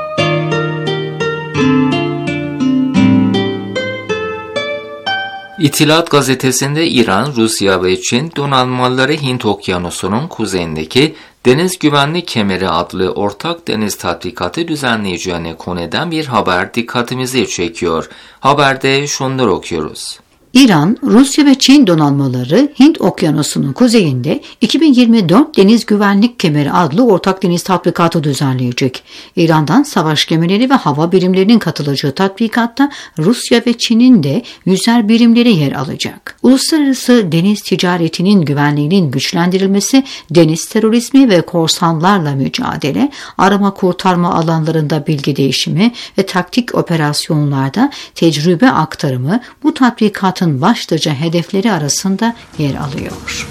İtilat gazetesinde İran, Rusya ve Çin donanmaları Hint Okyanusu'nun kuzeyindeki Deniz Güvenlik Kemeri adlı ortak deniz tatbikatı düzenleyeceğine konu eden bir haber dikkatimizi çekiyor. Haberde şunları okuyoruz. İran, Rusya ve Çin donanmaları Hint Okyanusu'nun kuzeyinde 2024 Deniz Güvenlik Kemeri adlı ortak deniz tatbikatı düzenleyecek. İran'dan savaş gemileri ve hava birimlerinin katılacağı tatbikatta Rusya ve Çin'in de yüzer birimleri yer alacak. Uluslararası deniz ticaretinin güvenliğinin güçlendirilmesi, deniz terörizmi ve korsanlarla mücadele, arama kurtarma alanlarında bilgi değişimi ve taktik operasyonlarda tecrübe aktarımı bu tatbikatın başlıca hedefleri arasında yer alıyor.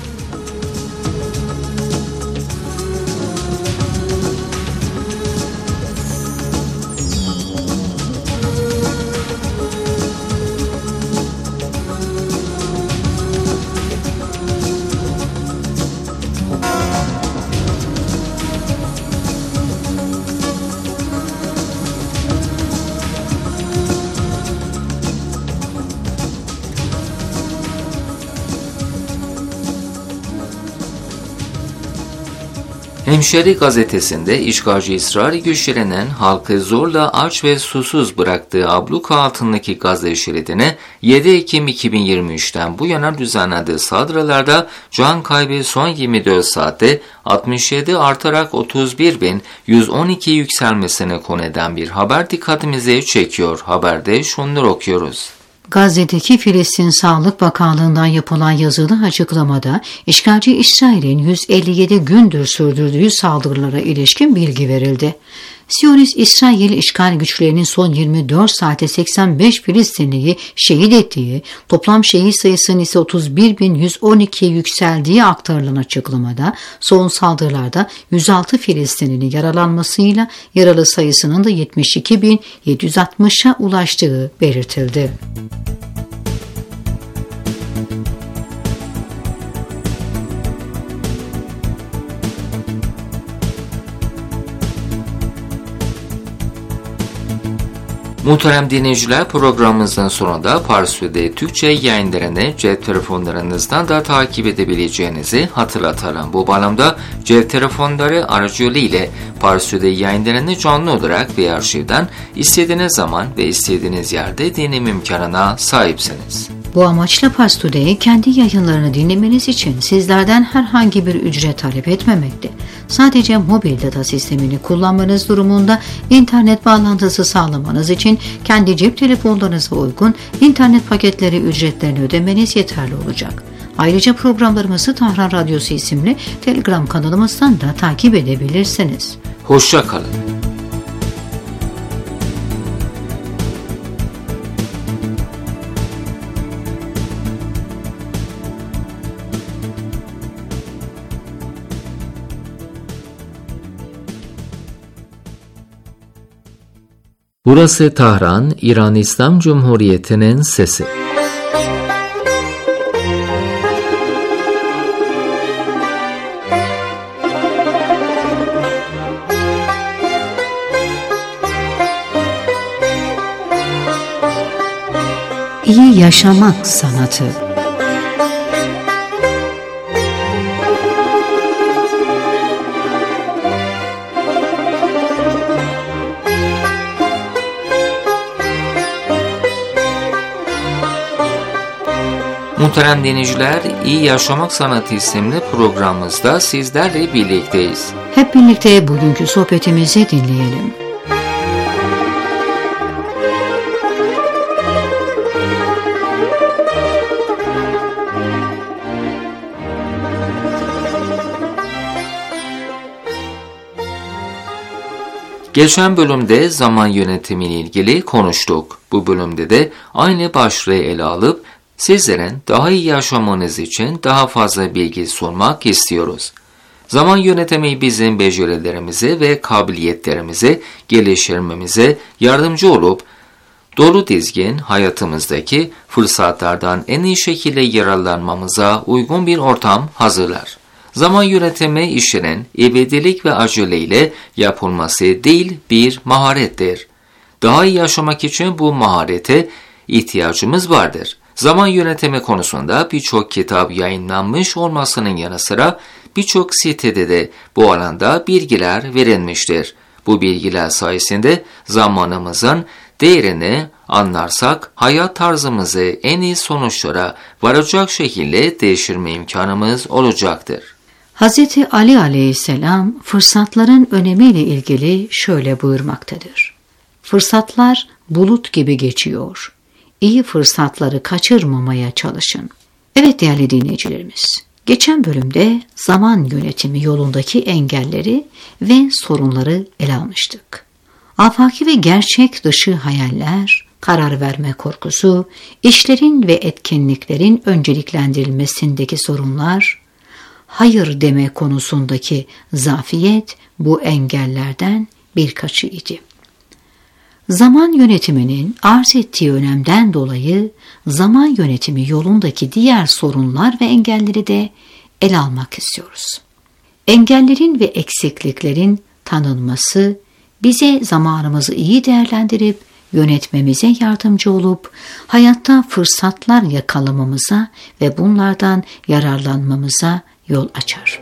Hemşeri gazetesinde işgalci İsrail güçlerinin halkı zorla aç ve susuz bıraktığı abluka altındaki Gazze şeridine 7 Ekim 2023'ten bu yana düzenlediği saldırılarda can kaybı son 24 saatte 67 artarak 31.112 yükselmesine konu eden bir haber dikkatimizi çekiyor. Haberde şunları okuyoruz. Gazze'deki Filistin Sağlık Bakanlığı'ndan yapılan yazılı açıklamada işgalci İsrail'in 157 gündür sürdürdüğü saldırılara ilişkin bilgi verildi. Siyonist İsrail işgal güçlerinin son 24 saate 85 Filistinliyi şehit ettiği, toplam şehit sayısının ise 31.112'ye yükseldiği aktarılan açıklamada son saldırılarda 106 Filistinlinin yaralanmasıyla yaralı sayısının da 72.760'a ulaştığı belirtildi. Muhterem dinleyiciler, programımızın sonunda Parsu'da Türkçe yayınlarını cep telefonlarınızdan da takip edebileceğinizi hatırlatalım. Bu bağlamda cep telefonları aracılığıyla Parsu'da yayınlarını canlı olarak ve arşivden istediğiniz zaman ve istediğiniz yerde dinleme imkanına sahipsiniz. Bu amaçla Pars Today kendi yayınlarını dinlemeniz için sizlerden herhangi bir ücret talep etmemekte. Sadece mobil data sistemini kullanmanız durumunda internet bağlantısı sağlamanız için kendi cep telefonlarınıza uygun internet paketleri ücretlerini ödemeniz yeterli olacak. Ayrıca programlarımızı Tahran Radyosu isimli Telegram kanalımızdan da takip edebilirsiniz. Hoşça kalın. Burası Tahran, İran İslam Cumhuriyeti'nin sesi. İyi yaşamak sanatı. Muhterem dinleyiciler, İyi Yaşamak Sanatı isimli programımızda sizlerle birlikteyiz. Hep birlikte bugünkü sohbetimizi dinleyelim. Geçen bölümde zaman yönetimiyle ilgili konuştuk. Bu bölümde de aynı başlığı ele alıp sizlerin daha iyi yaşamanız için daha fazla bilgi sunmak istiyoruz. Zaman yönetimi bizim becerilerimizi ve kabiliyetlerimizi geliştirmemize yardımcı olup dolu dizgin hayatımızdaki fırsatlardan en iyi şekilde yararlanmamıza uygun bir ortam hazırlar. Zaman yönetimi işinin ebedilik ve aceleyle yapılması değil bir maharettir. Daha iyi yaşamak için bu maharete ihtiyacımız vardır. Zaman yönetimi konusunda birçok kitap yayınlanmış olmasının yanı sıra birçok sitede de bu alanda bilgiler verilmiştir. Bu bilgiler sayesinde zamanımızın değerini anlarsak hayat tarzımızı en iyi sonuçlara varacak şekilde değiştirme imkanımız olacaktır. Hz. Ali aleyhisselam fırsatların önemiyle ilgili şöyle buyurmaktadır. Fırsatlar bulut gibi geçiyor. İyi fırsatları kaçırmamaya çalışın. Evet değerli dinleyicilerimiz, geçen bölümde zaman yönetimi yolundaki engelleri ve sorunları ele almıştık. Afaki ve gerçek dışı hayaller, karar verme korkusu, işlerin ve etkinliklerin önceliklendirilmesindeki sorunlar, hayır deme konusundaki zafiyet bu engellerden birkaçı idi. Zaman yönetiminin arz ettiği önemden dolayı zaman yönetimi yolundaki diğer sorunlar ve engelleri de ele almak istiyoruz. Engellerin ve eksikliklerin tanınması bize zamanımızı iyi değerlendirip yönetmemize yardımcı olup hayatta fırsatlar yakalamamıza ve bunlardan yararlanmamıza yol açar.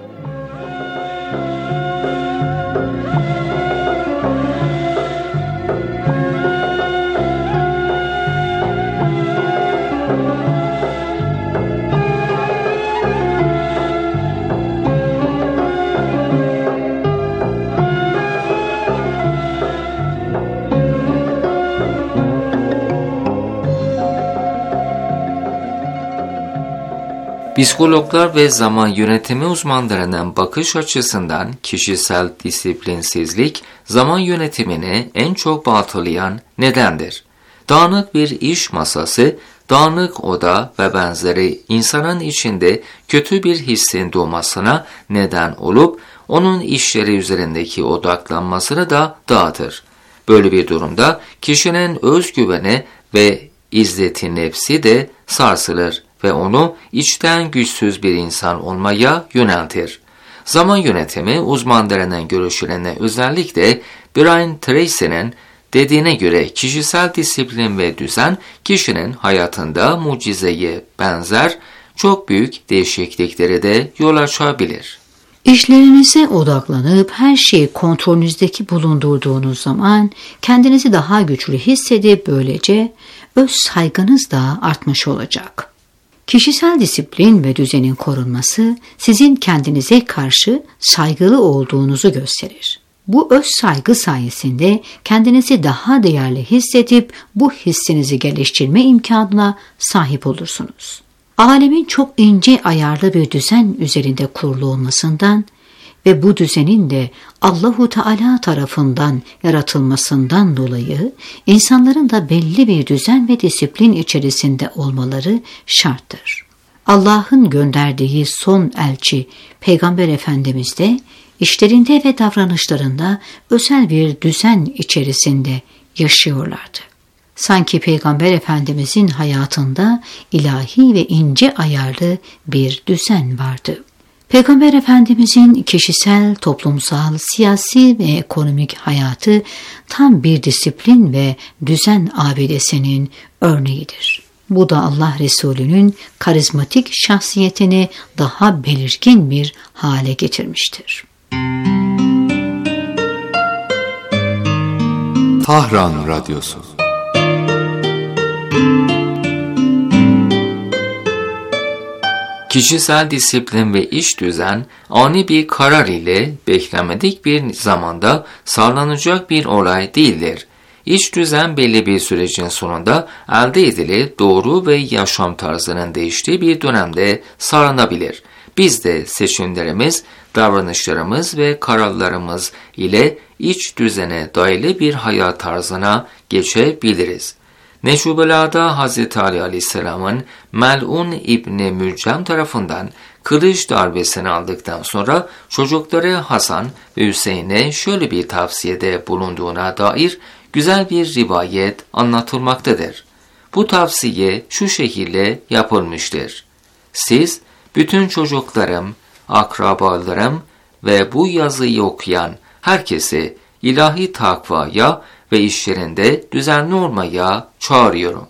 Psikologlar ve zaman yönetimi uzmanlarının bakış açısından kişisel disiplinsizlik zaman yönetimini en çok baltalayan nedendir. Dağınık bir iş masası, dağınık oda ve benzeri insanın içinde kötü bir hissin doğmasına neden olup onun işleri üzerindeki odaklanmasını da dağıtır. Böyle bir durumda kişinin özgüveni ve izzeti nefsi de sarsılır ve onu içten güçsüz bir insan olmaya yöneltir. Zaman yönetimi uzmanlarının görüşlerine özellikle Brian Tracy'nin dediğine göre kişisel disiplin ve düzen kişinin hayatında mucizeye benzer çok büyük değişikliklere de yol açabilir. İşlerinize odaklanıp her şeyi kontrolünüzdeki bulundurduğunuz zaman kendinizi daha güçlü hissedip böylece öz saygınız da artmış olacak. Kişisel disiplin ve düzenin korunması sizin kendinize karşı saygılı olduğunuzu gösterir. Bu öz saygı sayesinde kendinizi daha değerli hissedip bu hissinizi geliştirme imkanına sahip olursunuz. Alemin çok ince ayarlı bir düzen üzerinde kurulu olmasından ve bu düzenin de Allahu Teala tarafından yaratılmasından dolayı insanların da belli bir düzen ve disiplin içerisinde olmaları şarttır. Allah'ın gönderdiği son elçi Peygamber Efendimiz de işlerinde ve davranışlarında özel bir düzen içerisinde yaşıyorlardı. Sanki Peygamber Efendimizin hayatında ilahi ve ince ayarlı bir düzen vardı. Peygamber Efendimizin kişisel, toplumsal, siyasi ve ekonomik hayatı tam bir disiplin ve düzen abidesinin örneğidir. Bu da Allah Resulü'nün karizmatik şahsiyetini daha belirgin bir hale getirmiştir. Tahran Radyosu. Kişisel disiplin ve iş düzen ani bir karar ile beklenmedik bir zamanda sağlanacak bir olay değildir. İç düzen belli bir sürecin sonunda elde edilip doğru ve yaşam tarzının değiştiği bir dönemde sağlanabilir. Biz de seçimlerimiz, davranışlarımız ve kararlarımız ile iç düzene dayalı bir hayat tarzına geçebiliriz. Neşubela'da Hz. Ali Aleyhisselam'ın Mel'un İbni Mülcem tarafından kılıç darbesini aldıktan sonra çocukları Hasan ve Hüseyin'e şöyle bir tavsiyede bulunduğuna dair güzel bir rivayet anlatılmaktadır. Bu tavsiye şu şekilde yapılmıştır. Siz, bütün çocuklarım, akrabalarım ve bu yazıyı okuyan herkesi ilahi takvaya ve işlerinde düzenli olmaya çağırıyorum.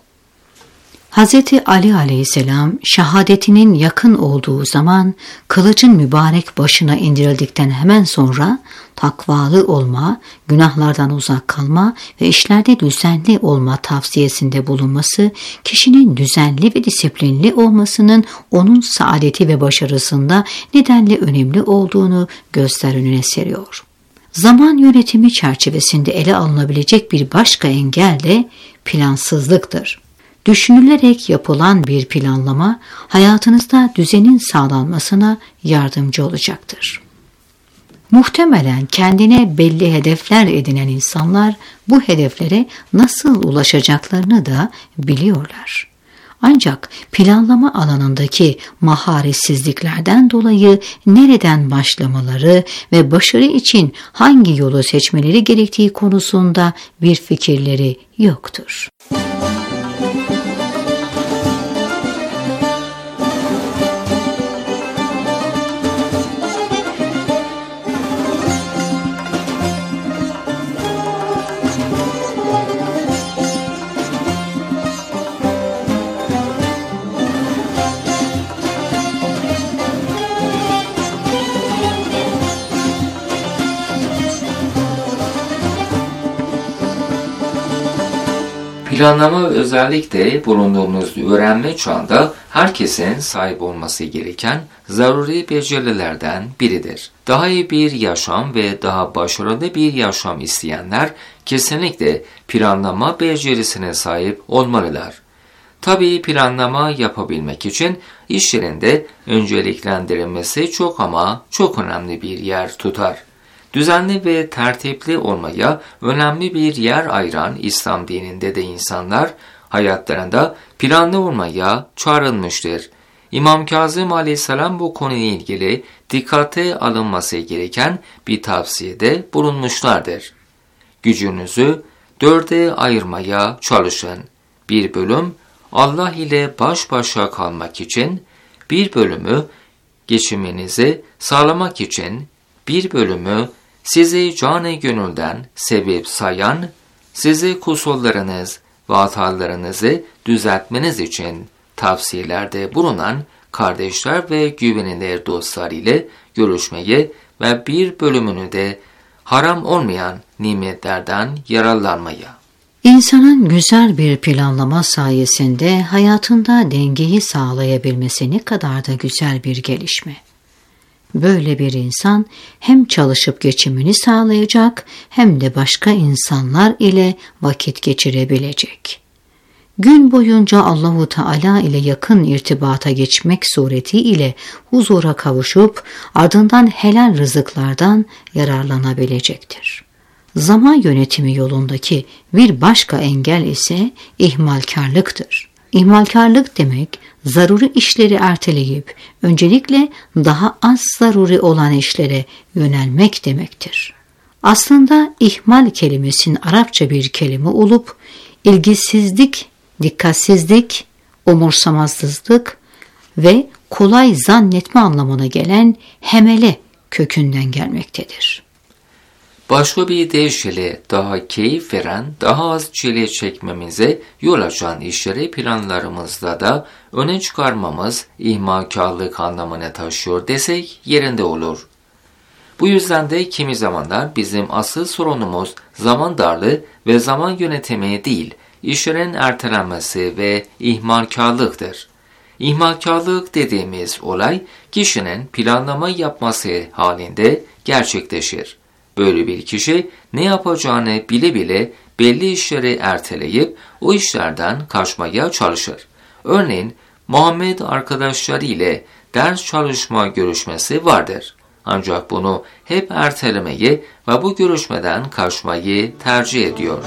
Hz. Ali Aleyhisselam şehadetinin yakın olduğu zaman kılıcın mübarek başına indirildikten hemen sonra takvalı olma, günahlardan uzak kalma ve işlerde düzenli olma tavsiyesinde bulunması, kişinin düzenli ve disiplinli olmasının onun saadeti ve başarısında nedenle önemli olduğunu gözler önüne seriyor. Zaman yönetimi çerçevesinde ele alınabilecek bir başka engel de plansızlıktır. Düşünülerek yapılan bir planlama hayatınızda düzenin sağlanmasına yardımcı olacaktır. Muhtemelen kendine belli hedefler edinen insanlar bu hedeflere nasıl ulaşacaklarını da biliyorlar. Ancak planlama alanındaki maharetsizliklerden dolayı nereden başlamaları ve başarı için hangi yolu seçmeleri gerektiği konusunda bir fikirleri yoktur. Planlama özellikle bulunduğumuz öğrenme çağında herkesin sahip olması gereken zaruri becerilerden biridir. Daha iyi bir yaşam ve daha başarılı bir yaşam isteyenler kesinlikle planlama becerisine sahip olmalılar. Tabii planlama yapabilmek için iş yerinde önceliklendirilmesi çok ama çok önemli bir yer tutar. Düzenli ve tertipli olmaya önemli bir yer ayıran İslam dininde de insanlar hayatlarında planlı olmaya çağrılmıştır. İmam Kazım Aleyhisselam bu konuyla ilgili dikkate alınması gereken bir tavsiyede bulunmuşlardır. Gücünüzü 4'e ayırmaya çalışın. Bir bölüm Allah ile baş başa kalmak için, bir bölümü geçiminizi sağlamak için, bir bölümü sizi canı gönülden sebep sayan, sizi kusurlarınız ve hatalarınızı düzeltmeniz için tavsiyelerde bulunan kardeşler ve güvenilir dostlar ile görüşmeyi ve bir bölümünü de haram olmayan nimetlerden yararlanmaya. İnsanın güzel bir planlama sayesinde hayatında dengeyi sağlayabilmesi ne kadar da güzel bir gelişme. Böyle bir insan hem çalışıp geçimini sağlayacak hem de başka insanlar ile vakit geçirebilecek. Gün boyunca Allahu Teala ile yakın irtibata geçmek suretiyle huzura kavuşup ardından helal rızıklardan yararlanabilecektir. Zaman yönetimi yolundaki bir başka engel ise ihmalkarlıktır. İhmalkarlık demek, zaruri işleri erteleyip öncelikle daha az zaruri olan işlere yönelmek demektir. Aslında ihmal kelimesinin Arapça bir kelime olup ilgisizlik, dikkatsizlik, umursamazlık ve kolay zannetme anlamına gelen hemele kökünden gelmektedir. Başka bir deyişle daha keyif veren, daha az çile çekmemize yol açan işleri planlarımızda da öne çıkarmamız ihmalkarlık anlamına taşıyor desek yerinde olur. Bu yüzden de kimi zamanlar bizim asıl sorunumuz zaman darlığı ve zaman yönetimi değil, işlerin ertelenmesi ve ihmalkarlıktır. İhmalkarlık dediğimiz olay kişinin planlama yapması halinde gerçekleşir. Böyle bir kişi ne yapacağını bile bile belli işleri erteleyip o işlerden kaçmaya çalışır. Örneğin Muhammed arkadaşları ile ders çalışma görüşmesi vardır. Ancak bunu hep ertelemeyi ve bu görüşmeden kaçmayı tercih ediyor.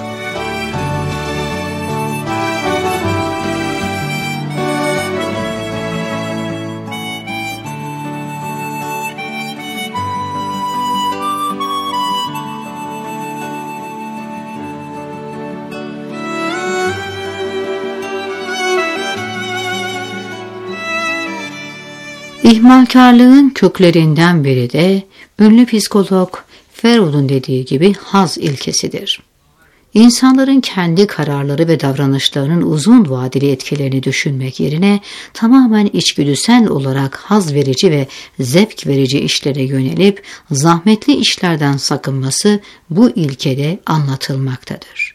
İhmalkarlığın köklerinden biri de ünlü psikolog Freud'un dediği gibi haz ilkesidir. İnsanların kendi kararları ve davranışlarının uzun vadeli etkilerini düşünmek yerine tamamen içgüdüsel olarak haz verici ve zevk verici işlere yönelip zahmetli işlerden sakınması bu ilkede anlatılmaktadır.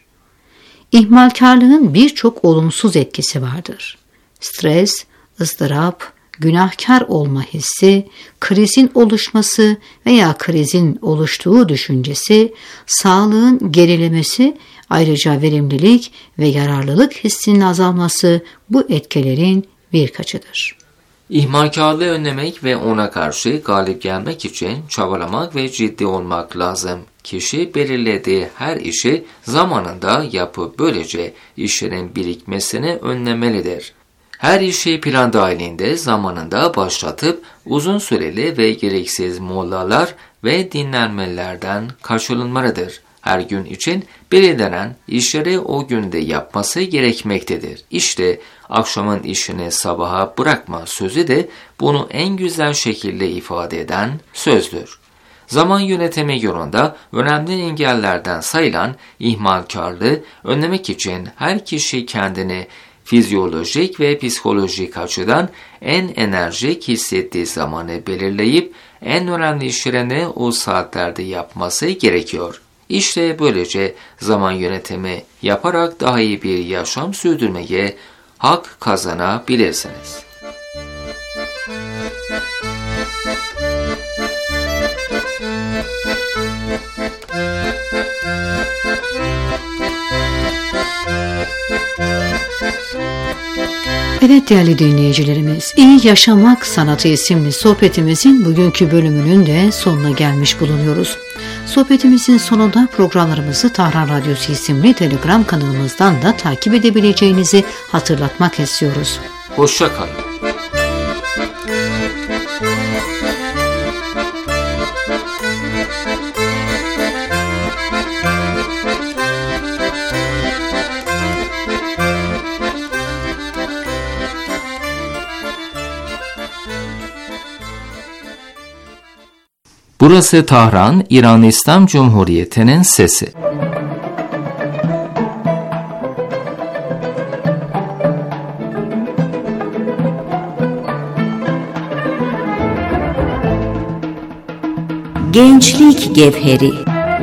İhmalkarlığın birçok olumsuz etkisi vardır. Stres, ızdırap, günahkar olma hissi, krizin oluşması veya krizin oluştuğu düşüncesi, sağlığın gerilemesi, ayrıca verimlilik ve yararlılık hissinin azalması bu etkilerin birkaçıdır. İhmalkarlığı önlemek ve ona karşı galip gelmek için çabalamak ve ciddi olmak lazım. Kişi belirlediği her işi zamanında yapıp böylece işlerin birikmesini önlemelidir. Her işi plan dahilinde zamanında başlatıp uzun süreli ve gereksiz molalar ve dinlenmelerden kaçınılmalıdır. Her gün için belirlenen işleri o günde yapması gerekmektedir. İşte akşamın işini sabaha bırakma sözü de bunu en güzel şekilde ifade eden sözdür. Zaman yönetimi yolunda önemli engellerden sayılan ihmalkarlığı önlemek için her kişi kendini fizyolojik ve psikolojik açıdan en enerjik hissettiği zamanı belirleyip en önemli işlerini o saatlerde yapması gerekiyor. İşte böylece zaman yönetimi yaparak daha iyi bir yaşam sürdürmeye hak kazanabilirsiniz. Evet değerli dinleyicilerimiz, İyi Yaşamak Sanatı isimli sohbetimizin bugünkü bölümünün de sonuna gelmiş bulunuyoruz. Sohbetimizin sonunda programlarımızı Tahran Radyosu isimli Telegram kanalımızdan da takip edebileceğinizi hatırlatmak istiyoruz. Hoşça kalın. Burası Tahran, İran İslam Cumhuriyeti'nin sesi. Gençlik Gevheri.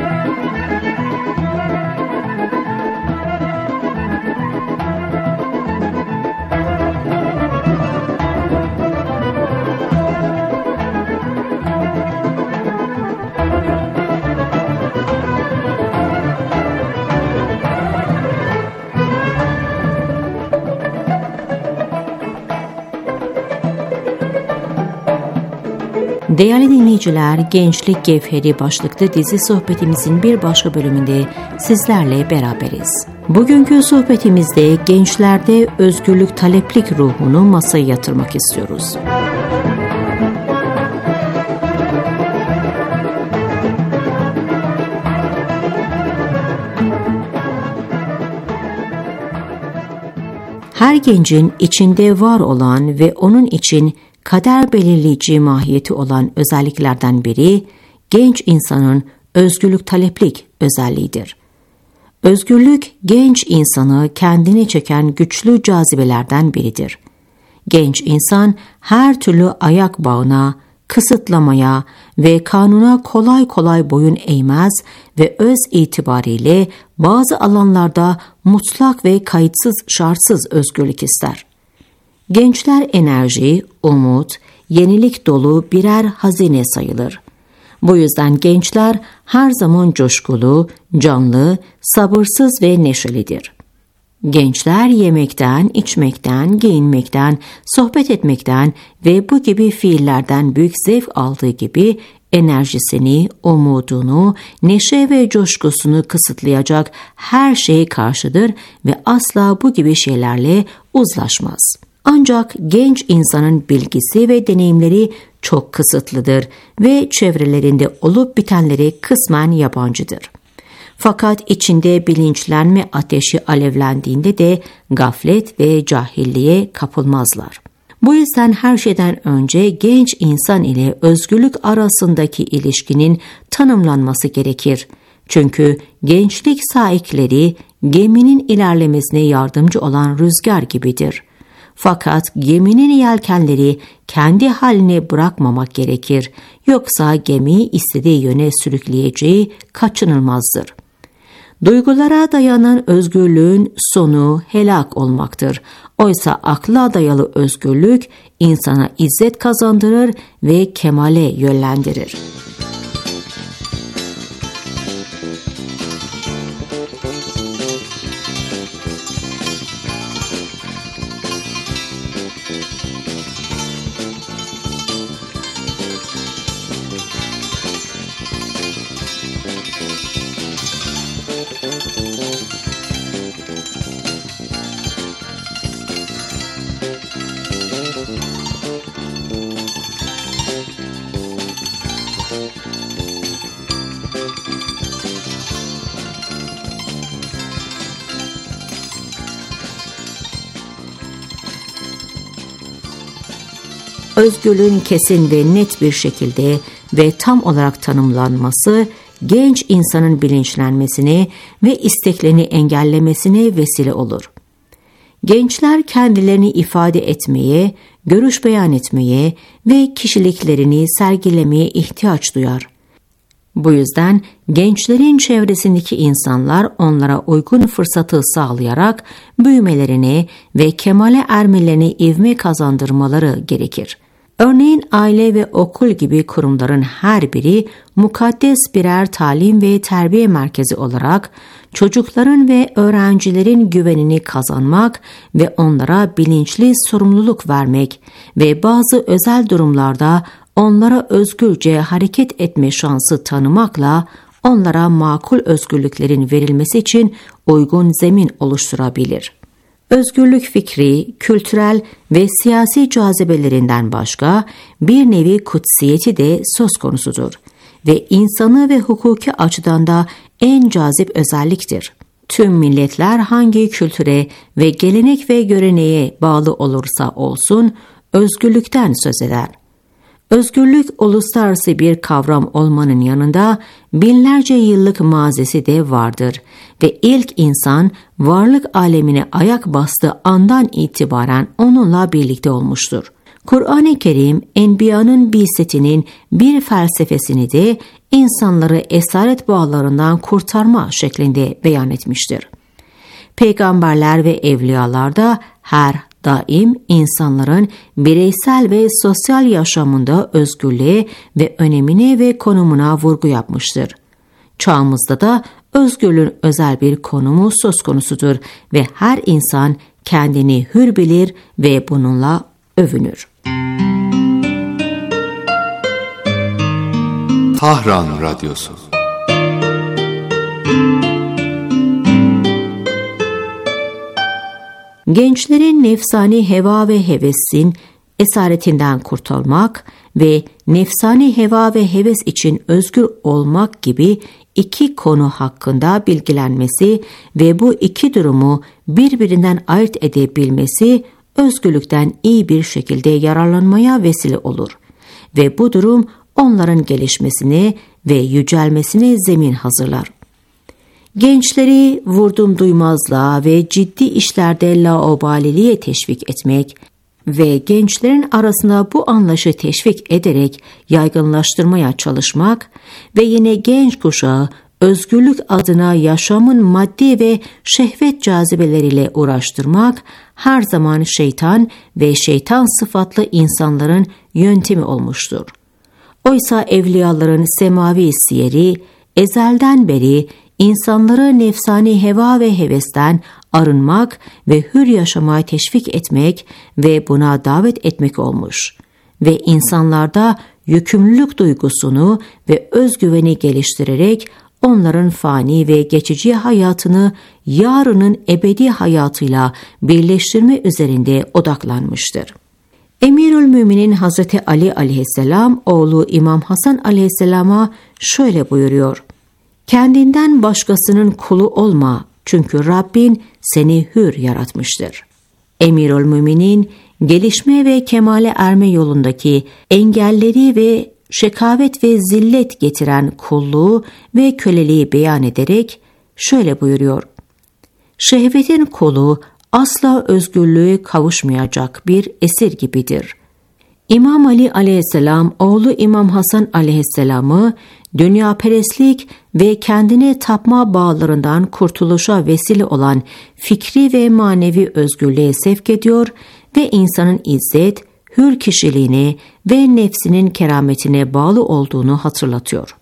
Değerli dinleyiciler, Gençlik Gevheri başlıklı dizi sohbetimizin bir başka bölümünde sizlerle beraberiz. Bugünkü sohbetimizde gençlerde özgürlük taleplik ruhunu masaya yatırmak istiyoruz. her gencin içinde var olan ve onun için kader belirleyici mahiyeti olan özelliklerden biri, genç insanın özgürlük taleplik özelliğidir. Özgürlük, genç insanı kendine çeken güçlü cazibelerden biridir. Genç insan her türlü ayak bağına, kısıtlamaya ve kanuna kolay kolay boyun eğmez ve öz itibariyle bazı alanlarda mutlak ve kayıtsız şartsız özgürlük ister. Gençler enerji, umut, yenilik dolu birer hazine sayılır. Bu yüzden gençler her zaman coşkulu, canlı, sabırsız ve neşelidir. Gençler yemekten, içmekten, giyinmekten, sohbet etmekten ve bu gibi fiillerden büyük zevk aldığı gibi enerjisini, umudunu, neşe ve coşkusunu kısıtlayacak her şeye karşıdır ve asla bu gibi şeylerle uzlaşmaz. Ancak genç insanın bilgisi ve deneyimleri çok kısıtlıdır ve çevrelerinde olup bitenlere kısmen yabancıdır. Fakat içinde bilinçlenme ateşi alevlendiğinde de gaflet ve cahilliğe kapılmazlar. Bu yüzden her şeyden önce genç insan ile özgürlük arasındaki ilişkinin tanımlanması gerekir. Çünkü gençlik saikleri geminin ilerlemesine yardımcı olan rüzgar gibidir. Fakat geminin yelkenleri kendi haline bırakmamak gerekir. Yoksa gemiyi istediği yöne sürükleyeceği kaçınılmazdır. Duygulara dayanan özgürlüğün sonu helak olmaktır. Oysa akla dayalı özgürlük insana izzet kazandırır ve kemale yönlendirir. Özgürlüğün kesin ve net bir şekilde ve tam olarak tanımlanması, genç insanın bilinçlenmesine ve isteklerini engellemesine vesile olur. Gençler kendilerini ifade etmeye, görüş beyan etmeye ve kişiliklerini sergilemeye ihtiyaç duyar. Bu yüzden gençlerin çevresindeki insanlar onlara uygun fırsatı sağlayarak büyümelerine ve kemale ermelerine ivme kazandırmaları gerekir. Örneğin aile ve okul gibi kurumların her biri mukaddes birer talim ve terbiye merkezi olarak çocukların ve öğrencilerin güvenini kazanmak ve onlara bilinçli sorumluluk vermek ve bazı özel durumlarda onlara özgürce hareket etme şansı tanımakla onlara makul özgürlüklerin verilmesi için uygun zemin oluşturabilir. Özgürlük fikri, kültürel ve siyasi cazibelerinden başka bir nevi kutsiyeti de söz konusudur ve insanı ve hukuki açıdan da en cazip özelliktir. Tüm milletler hangi kültüre ve gelenek ve göreneğe bağlı olursa olsun özgürlükten söz eder. Özgürlük uluslararası bir kavram olmanın yanında binlerce yıllık mazisi de vardır ve ilk insan varlık alemine ayak bastığı andan itibaren onunla birlikte olmuştur. Kur'an-ı Kerim, Enbiya'nın bi'setinin bir felsefesini de insanları esaret bağlarından kurtarma şeklinde beyan etmiştir. Peygamberler ve evliyalar da her daim insanların bireysel ve sosyal yaşamında özgürlüğe ve önemine ve konumuna vurgu yapmıştır. Çağımızda da özgürlüğün özel bir konumu söz konusudur ve her insan kendini hür bilir ve bununla övünür. Tahran Radyosu. Gençlerin nefsani heva ve hevesin esaretinden kurtulmak ve nefsani heva ve heves için özgür olmak gibi iki konu hakkında bilgilenmesi ve bu iki durumu birbirinden ayırt edebilmesi özgürlükten iyi bir şekilde yararlanmaya vesile olur ve bu durum onların gelişmesine ve yücelmesine zemin hazırlar. Gençleri vurdum duymazlığa ve ciddi işlerde laobaliliğe teşvik etmek ve gençlerin arasında bu anlayışı teşvik ederek yaygınlaştırmaya çalışmak ve yine genç kuşağı özgürlük adına yaşamın maddi ve şehvet cazibeleriyle uğraştırmak her zaman şeytan ve şeytan sıfatlı insanların yöntemi olmuştur. Oysa evliyaların semavi siyeri ezelden beri insanları nefsani heva ve hevesten arınmak ve hür yaşamaya teşvik etmek ve buna davet etmek olmuş ve insanlarda yükümlülük duygusunu ve özgüveni geliştirerek onların fani ve geçici hayatını yarının ebedi hayatıyla birleştirme üzerinde odaklanmıştır. Emirülmüminin Hazreti Ali aleyhisselam oğlu İmam Hasan aleyhisselama şöyle buyuruyor: "Kendinden başkasının kulu olma, çünkü Rabbin seni hür yaratmıştır." Emirülmüminin gelişme ve kemale erme yolundaki engelleri ve şekavet ve zillet getiren kulluğu ve köleliği beyan ederek şöyle buyuruyor: "Şehvetin kulu asla özgürlüğe kavuşmayacak bir esir gibidir." İmam Ali aleyhisselam oğlu İmam Hasan aleyhisselamı dünyaperestlik ve kendine tapma bağlarından kurtuluşa vesile olan fikri ve manevi özgürlüğe sevk ediyor ve insanın izzet, hür kişiliğine ve nefsinin kerametine bağlı olduğunu hatırlatıyor.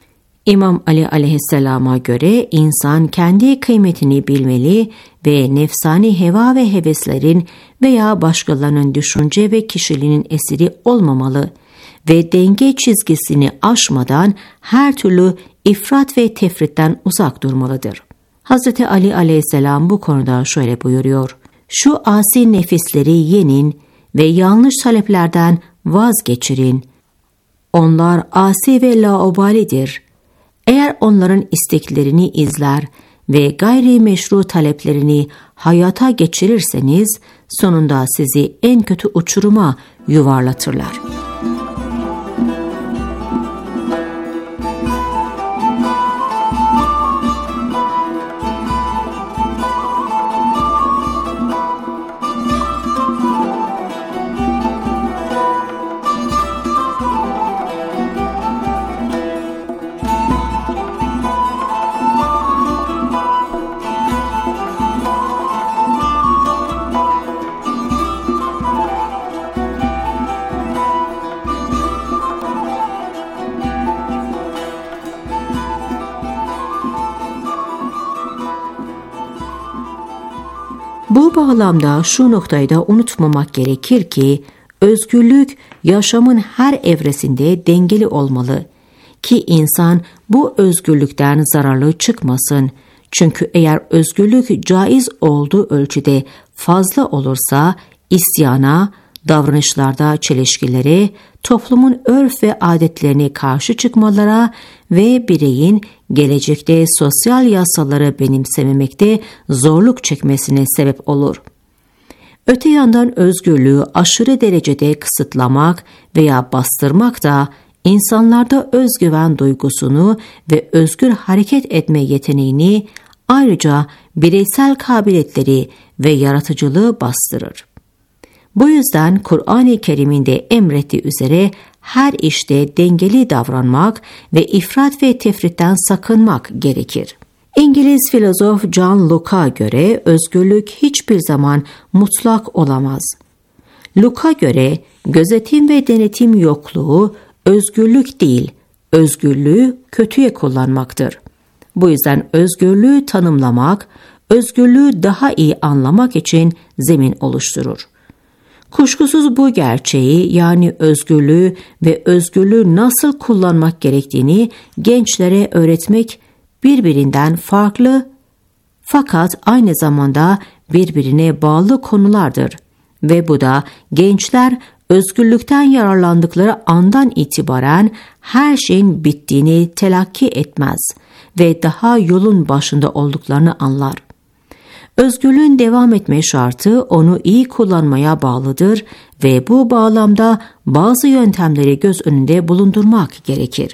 İmam Ali aleyhisselama göre insan kendi kıymetini bilmeli ve nefsani heva ve heveslerin veya başkalarının düşünce ve kişiliğinin esiri olmamalı ve denge çizgisini aşmadan her türlü ifrat ve tefritten uzak durmalıdır. Hazreti Ali aleyhisselam bu konuda şöyle buyuruyor: "Şu asi nefisleri yenin ve yanlış taleplerden vazgeçirin. Onlar asi ve laubalidir. Eğer onların isteklerini izler ve gayri meşru taleplerini hayata geçirirseniz sonunda sizi en kötü uçuruma yuvarlatırlar." Bu bağlamda şu noktayı da unutmamak gerekir ki özgürlük yaşamın her evresinde dengeli olmalı ki insan bu özgürlükten zararlı çıkmasın. Çünkü eğer özgürlük caiz olduğu ölçüde fazla olursa isyana, davranışlarda çelişkilere, toplumun örf ve adetlerine karşı çıkmalara ve bireyin gelecekte sosyal yasaları benimsememekte zorluk çekmesine sebep olur. Öte yandan özgürlüğü aşırı derecede kısıtlamak veya bastırmak da insanlarda özgüven duygusunu ve özgür hareket etme yeteneğini, ayrıca bireysel kabiliyetleri ve yaratıcılığı bastırır. Bu yüzden Kur'an-ı Kerim'in de emrettiği üzere her işte dengeli davranmak ve ifrat ve tefritten sakınmak gerekir. İngiliz filozof John Locke'a göre özgürlük hiçbir zaman mutlak olamaz. Locke'a göre gözetim ve denetim yokluğu özgürlük değil, özgürlüğü kötüye kullanmaktır. Bu yüzden özgürlüğü tanımlamak, özgürlüğü daha iyi anlamak için zemin oluşturur. Kuşkusuz bu gerçeği, yani özgürlüğü ve özgürlüğü nasıl kullanmak gerektiğini gençlere öğretmek birbirinden farklı fakat aynı zamanda birbirine bağlı konulardır ve bu da gençler özgürlükten yararlandıkları andan itibaren her şeyin bittiğini telakki etmez ve daha yolun başında olduklarını anlar. Özgürlüğün devam etme şartı onu iyi kullanmaya bağlıdır ve bu bağlamda bazı yöntemleri göz önünde bulundurmak gerekir.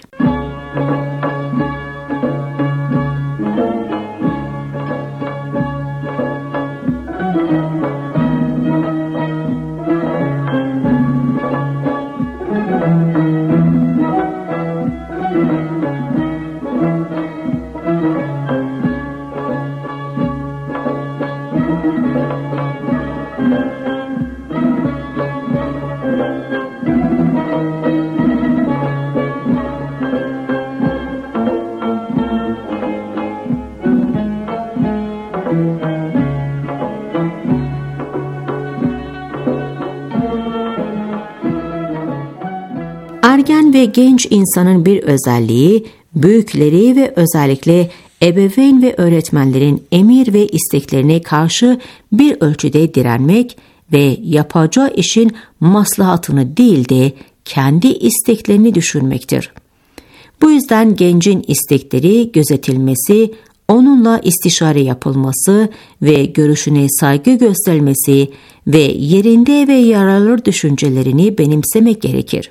Ergen ve genç insanın bir özelliği, büyükleri ve özellikle ebeveyn ve öğretmenlerin emir ve isteklerine karşı bir ölçüde direnmek ve yapacağı işin maslahatını değil de kendi isteklerini düşünmektir. Bu yüzden gencin istekleri gözetilmesi, onunla istişare yapılması ve görüşüne saygı gösterilmesi ve yerinde ve yararlı düşüncelerini benimsemek gerekir.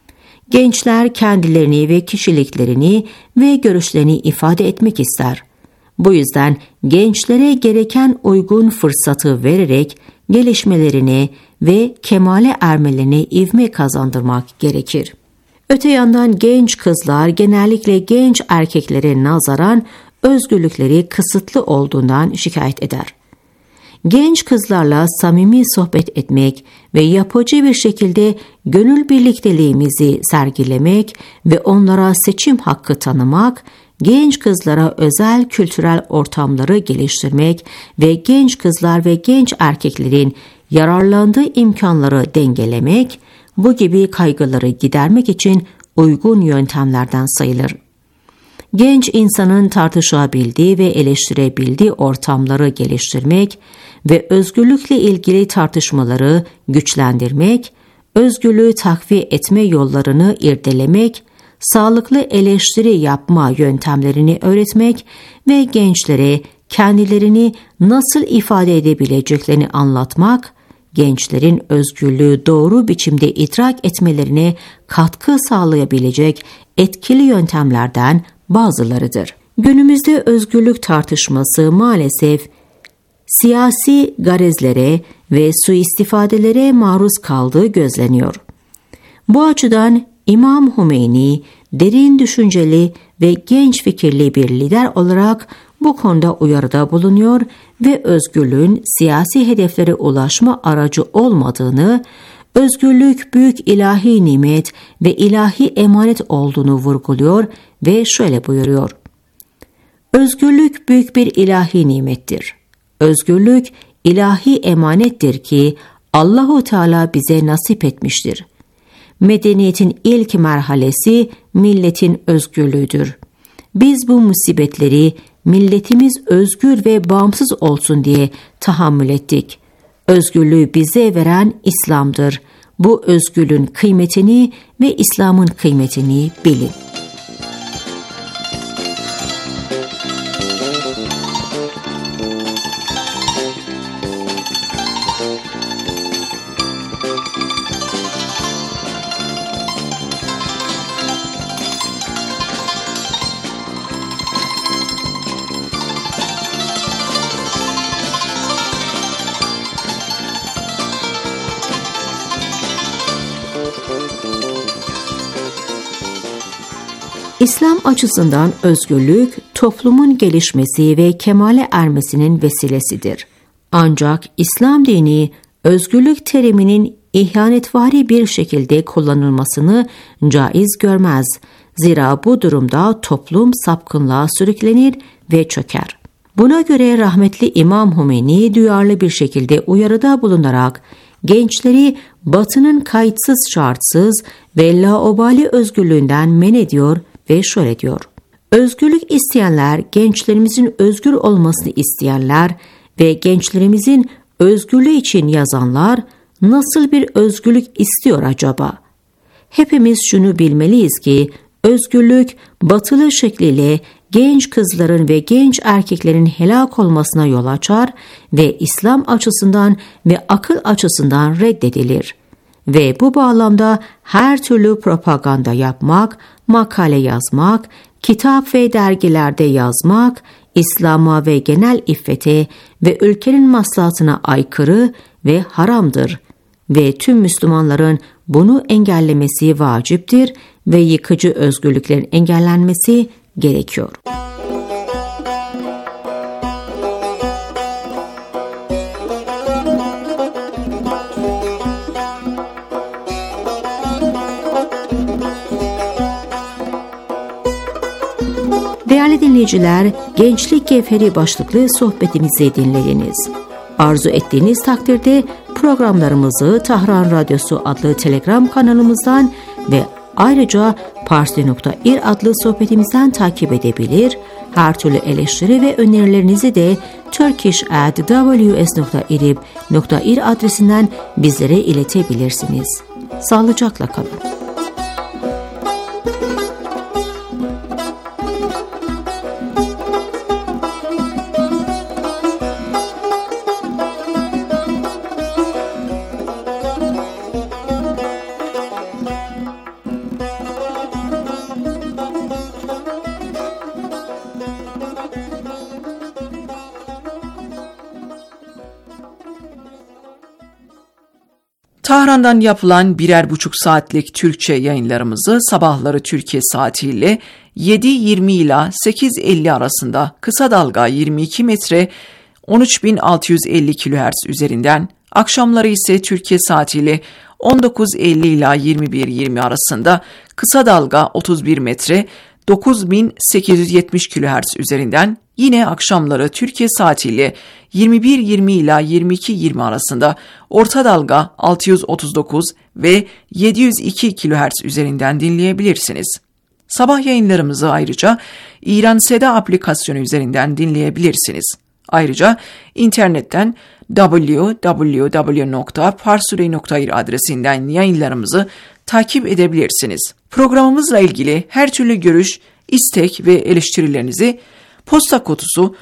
Gençler kendilerini ve kişiliklerini ve görüşlerini ifade etmek ister. Bu yüzden gençlere gereken uygun fırsatı vererek gelişmelerine ve kemale ermelerine ivme kazandırmak gerekir. Öte yandan genç kızlar genellikle genç erkeklere nazaran özgürlükleri kısıtlı olduğundan şikayet eder. Genç kızlarla samimi sohbet etmek ve yapıcı bir şekilde gönül birlikteliğimizi sergilemek ve onlara seçim hakkı tanımak, genç kızlara özel kültürel ortamları geliştirmek ve genç kızlar ve genç erkeklerin yararlandığı imkanları dengelemek, bu gibi kaygıları gidermek için uygun yöntemlerden sayılır. Genç insanın tartışabildiği ve eleştirebildiği ortamları geliştirmek ve özgürlükle ilgili tartışmaları güçlendirmek, özgürlüğü takviye etme yollarını irdelemek, sağlıklı eleştiri yapma yöntemlerini öğretmek ve gençlere kendilerini nasıl ifade edebileceklerini anlatmak, gençlerin özgürlüğü doğru biçimde idrak etmelerine katkı sağlayabilecek etkili yöntemlerden bazılarıdır. Günümüzde özgürlük tartışması maalesef siyasi garezlere ve suistifadelere maruz kaldığı gözleniyor. Bu açıdan İmam Hümeyni derin düşünceli ve genç fikirli bir lider olarak bu konuda uyarıda bulunuyor ve özgürlüğün siyasi hedeflere ulaşma aracı olmadığını, özgürlük büyük ilahi nimet ve ilahi emanet olduğunu vurguluyor ve şöyle buyuruyor: Özgürlük büyük bir ilahi nimettir. Özgürlük ilahi emanettir ki Allahu Teala bize nasip etmiştir. Medeniyetin ilk merhalesi milletin özgürlüğüdür. Biz bu musibetleri milletimiz özgür ve bağımsız olsun diye tahammül ettik. Özgürlüğü bize veren İslam'dır. Bu özgürlüğün kıymetini ve İslam'ın kıymetini bilin. İslam açısından özgürlük, toplumun gelişmesi ve kemale ermesinin vesilesidir. Ancak İslam dini, özgürlük teriminin ihanetvari bir şekilde kullanılmasını caiz görmez. Zira bu durumda toplum sapkınlığa sürüklenir ve çöker. Buna göre rahmetli İmam Hümeyni duyarlı bir şekilde uyarıda bulunarak gençleri Batı'nın kayıtsız şartsız ve laobali özgürlüğünden men ediyor ve şöyle diyor: Özgürlük isteyenler, gençlerimizin özgür olmasını isteyenler ve gençlerimizin özgürlüğü için yazanlar nasıl bir özgürlük istiyor acaba? Hepimiz şunu bilmeliyiz ki özgürlük batılı şekliyle genç kızların ve genç erkeklerin helak olmasına yol açar ve İslam açısından ve akıl açısından reddedilir. Ve bu bağlamda her türlü propaganda yapmak, makale yazmak, kitap ve dergilerde yazmak, İslam'a ve genel iffete ve ülkenin maslahatına aykırı ve haramdır ve tüm Müslümanların bunu engellemesi vaciptir ve yıkıcı özgürlüklerin engellenmesi gerekiyor. Değerli dinleyiciler, Gençlik Gevheri başlıklı sohbetimizi dinlediniz. Arzu ettiğiniz takdirde programlarımızı Tahran Radyosu adlı Telegram kanalımızdan ve ayrıca Parsi.ir adlı sohbetimizden takip edebilir, her türlü eleştiri ve önerilerinizi de turkish@ws.irib.ir adresinden bizlere iletebilirsiniz. Sağlıcakla kalın. Tahran'dan yapılan 1,5 saatlik Türkçe yayınlarımızı sabahları Türkiye saatiyle 7:20 ila 8:50 arasında kısa dalga 22 metre 13.650 kHz üzerinden, akşamları ise Türkiye saatiyle 19:50 ila 21:20 arasında kısa dalga 31 metre 9.870 kHz üzerinden, yine akşamları Türkiye saatiyle 21:20 ila 22:20 arasında orta dalga 639 ve 702 kHz üzerinden dinleyebilirsiniz. Sabah yayınlarımızı ayrıca İran Seda aplikasyonu üzerinden dinleyebilirsiniz. Ayrıca internetten www.parsurey.ir adresinden yayınlarımızı takip edebilirsiniz. Programımızla ilgili her türlü görüş, istek ve eleştirilerinizi posta kutusu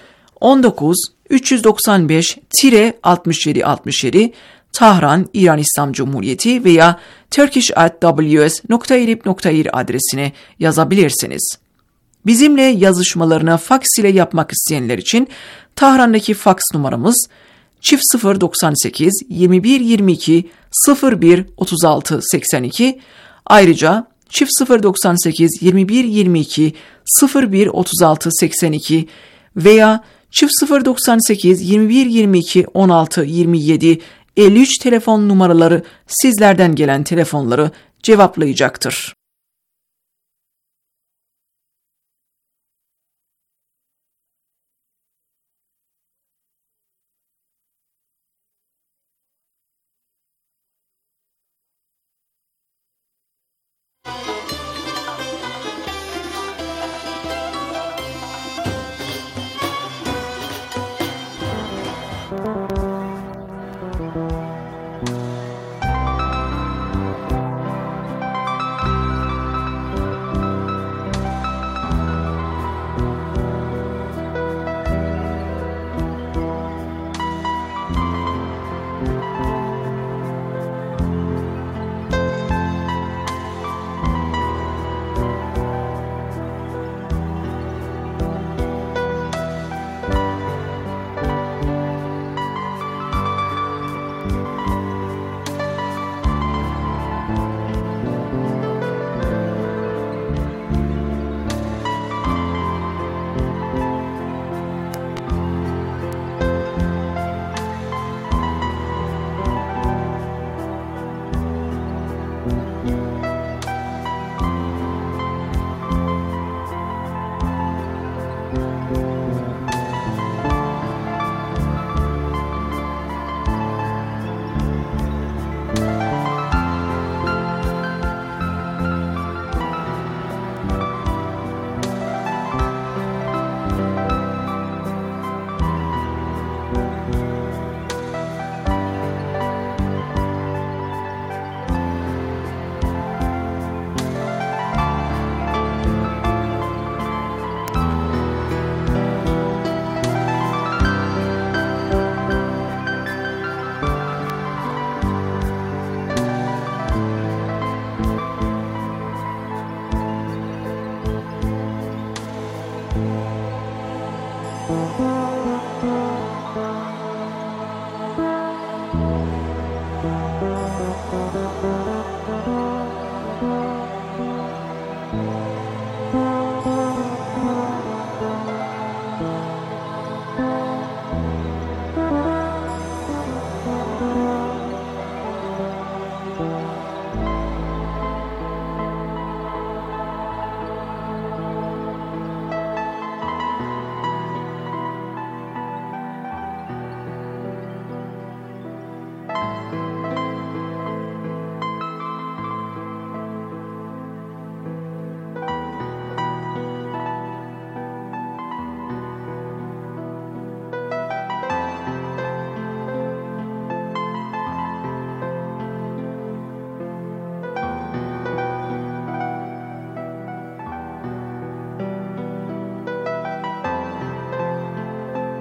19-395-6767 Tahran, İran İslam Cumhuriyeti veya turkish@ws.irib.ir adresine yazabilirsiniz. Bizimle yazışmalarını faks ile yapmak isteyenler için Tahran'daki faks numaramız 098 21 22 01 36 82, ayrıca 098 21 22 01 36 82 veya 098 21 22 16 27 53 telefon numaraları sizlerden gelen telefonları cevaplayacaktır.